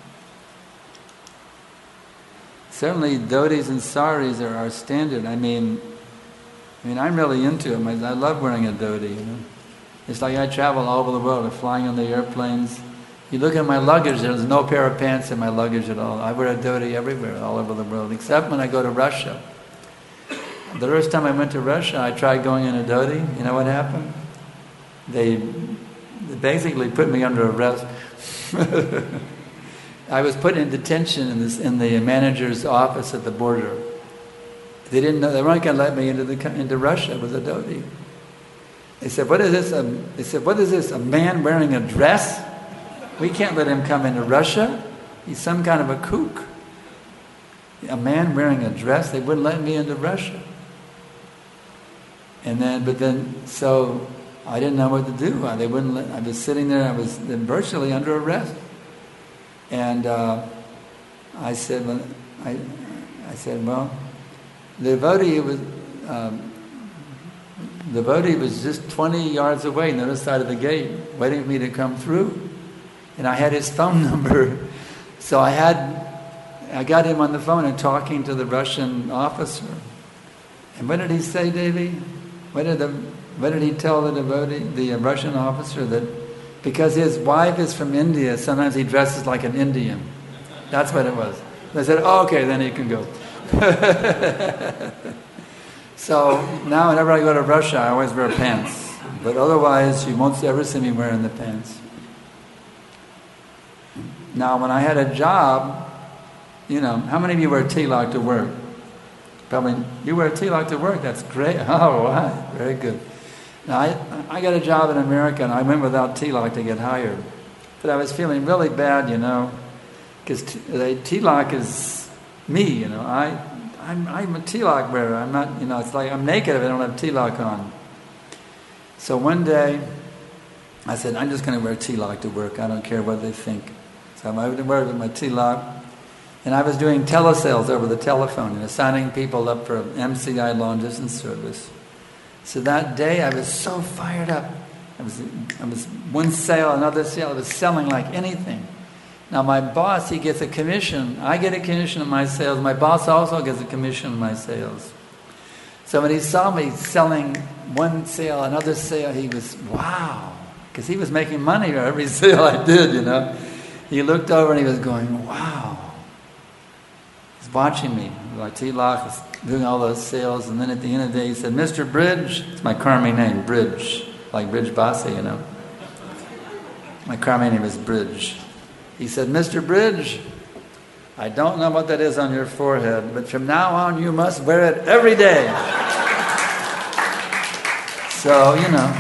certainly, dhotis and saris are our standard. I mean, I mean, I'm really into them. I, I love wearing a dhoti, you know. It's like I travel all over the world. I'm flying on the airplanes. You look at my luggage, there's no pair of pants in my luggage at all. I wear a dhoti everywhere, all over the world, except when I go to Russia. The first time I went to Russia, I tried going in a dhoti. You know what happened? They, they basically put me under arrest. I was put in detention in, this, in the manager's office at the border. They didn't know, they weren't going to let me into the into Russia with a dhoti. They said, "What is this?" A, they said, "What is this? A man wearing a dress? We can't let him come into Russia. He's some kind of a kook." A man wearing a dress, they wouldn't let me into Russia. And then, but then, so I didn't know what to do. They wouldn't let, I was sitting there, I was virtually under arrest. And uh, I said, well, I, I said, well, the devotee was, um, the devotee was just twenty yards away on the other side of the gate, waiting for me to come through. And I had his phone number, so I had, I got him on the phone and talking to the Russian officer. And what did he say, Davy? What did the, what did he tell the devotee, the Russian officer, that because his wife is from India, sometimes he dresses like an Indian. That's what it was. I said, oh, okay, then he can go. So now whenever I go to Russia, I always wear pants. But otherwise, you won't ever see me wearing the pants. Now, when I had a job, you know, how many of you wear tilak to work? Probably, you wear tilak to work, that's great. Oh, wow, very good. Now, I, I got a job in America, and I went without tilak to get hired. But I was feeling really bad, you know, because t- tilak is me, you know. I, I'm, I'm a tilak wearer. I'm not, you know, it's like I'm naked if I don't have tilak on. So one day, I said, I'm just going to wear tilak to work. I don't care what they think. So I would wear it with my tilak. And I was doing telesales over the telephone, you know, signing people up for M C I long distance service. So that day I was so fired up. I was, I was one sale, another sale. I was selling like anything. Now my boss, he gets a commission. I get a commission on my sales. My boss also gets a commission on my sales. So when he saw me selling one sale, another sale, he was, wow. Because he was making money on every sale I did, you know. He looked over and he was going, wow. He's watching me. Like tilak is doing all those sales. And then at the end of the day he said, Mister Bridge. It's my Karmi name, Bridge. Like Bridge Basi, you know. My Karmi name is Bridge. He said, Mister Bridge, I don't know what that is on your forehead, but from now on you must wear it every day. So, you know,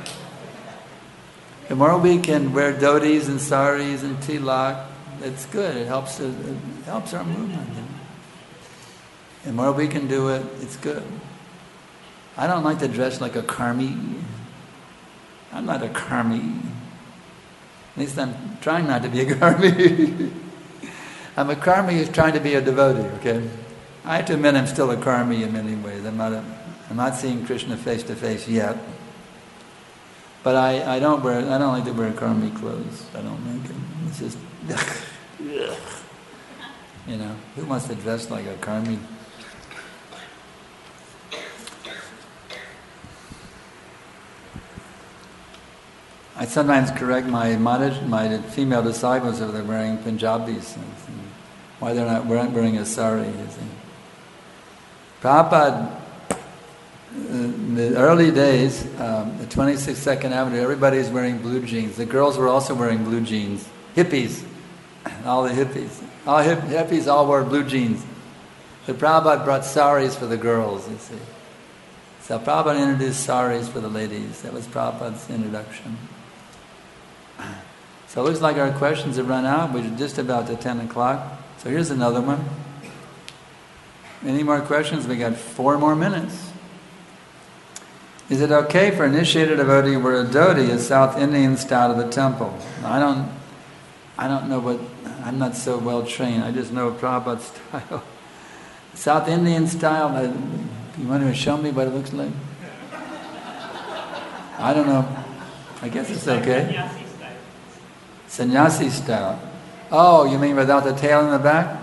the more we can wear dhotis and saris and tilak, it's good. It helps, it helps our movement. You know? The more we can do it, it's good. I don't like to dress like a karmi. I'm not a karmi. At least I'm trying not to be a karmi. I'm a karmi who's trying to be a devotee, okay? I have to admit I'm still a karmi in many ways. I'm not, a, I'm not seeing Krishna face to face yet. But I, I don't wear I don't like to wear karmi clothes. I don't like it. It's just you know, who wants to dress like a karmi? I sometimes correct my my female disciples if they're wearing Punjabis, and why they're not wearing a sari. You see. Prabhupada, in the early days, um, the twenty-sixth Second Avenue, everybody's wearing blue jeans. The girls were also wearing blue jeans. Hippies, all the hippies, all hip, hippies all wore blue jeans. But Prabhupada brought saris for the girls. You see. So Prabhupada introduced saris for the ladies. That was Prabhupada's introduction. So it looks like our questions have run out. We're just about to ten o'clock. So here's another one. Any more questions? We got four more minutes. Is it okay for initiated devotee where a dhoti is South Indian style of the temple? I don't I don't know what, I'm not so well trained. I just know Prabhupada style. South Indian style, uh, you want to show me what it looks like? I don't know. I guess it's okay. Sannyasi style. Oh, you mean without the tail in the back?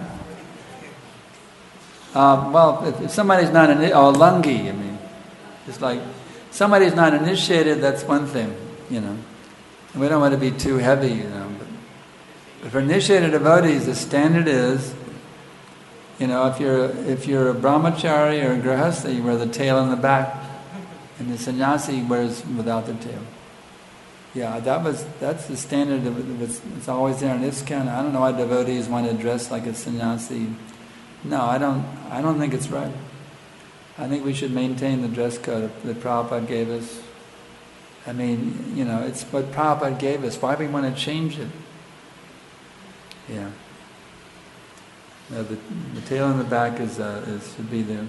Uh, well, if, if somebody's not an oh, lungi, I mean, it's like somebody's not initiated. That's one thing, you know. And we don't want to be too heavy, you know. But for initiated devotees, the standard is, you know, if you're if you're a brahmachari or a grihastha, you wear the tail in the back, and the sannyasi wears without the tail. Yeah, that was that's the standard. Of, it's, it's always there in ISKCON. I don't know why devotees want to dress like a sannyasi. No, I don't. I don't think it's right. I think we should maintain the dress code that Prabhupada gave us. I mean, you know, it's what Prabhupada gave us. Why do we want to change it? Yeah. No, the, the tail in the back is, uh, is should be there.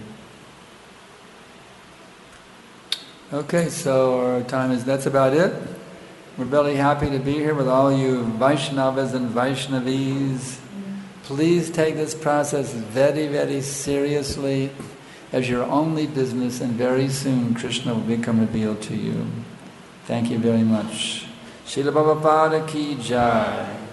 Okay, so our time is. That's about it. We're really happy to be here with all you Vaishnavas and Vaishnavis. Please take this process very, very seriously as your only business, and very soon Krishna will become revealed to you. Thank you very much. Srila Prabhupada ki jai.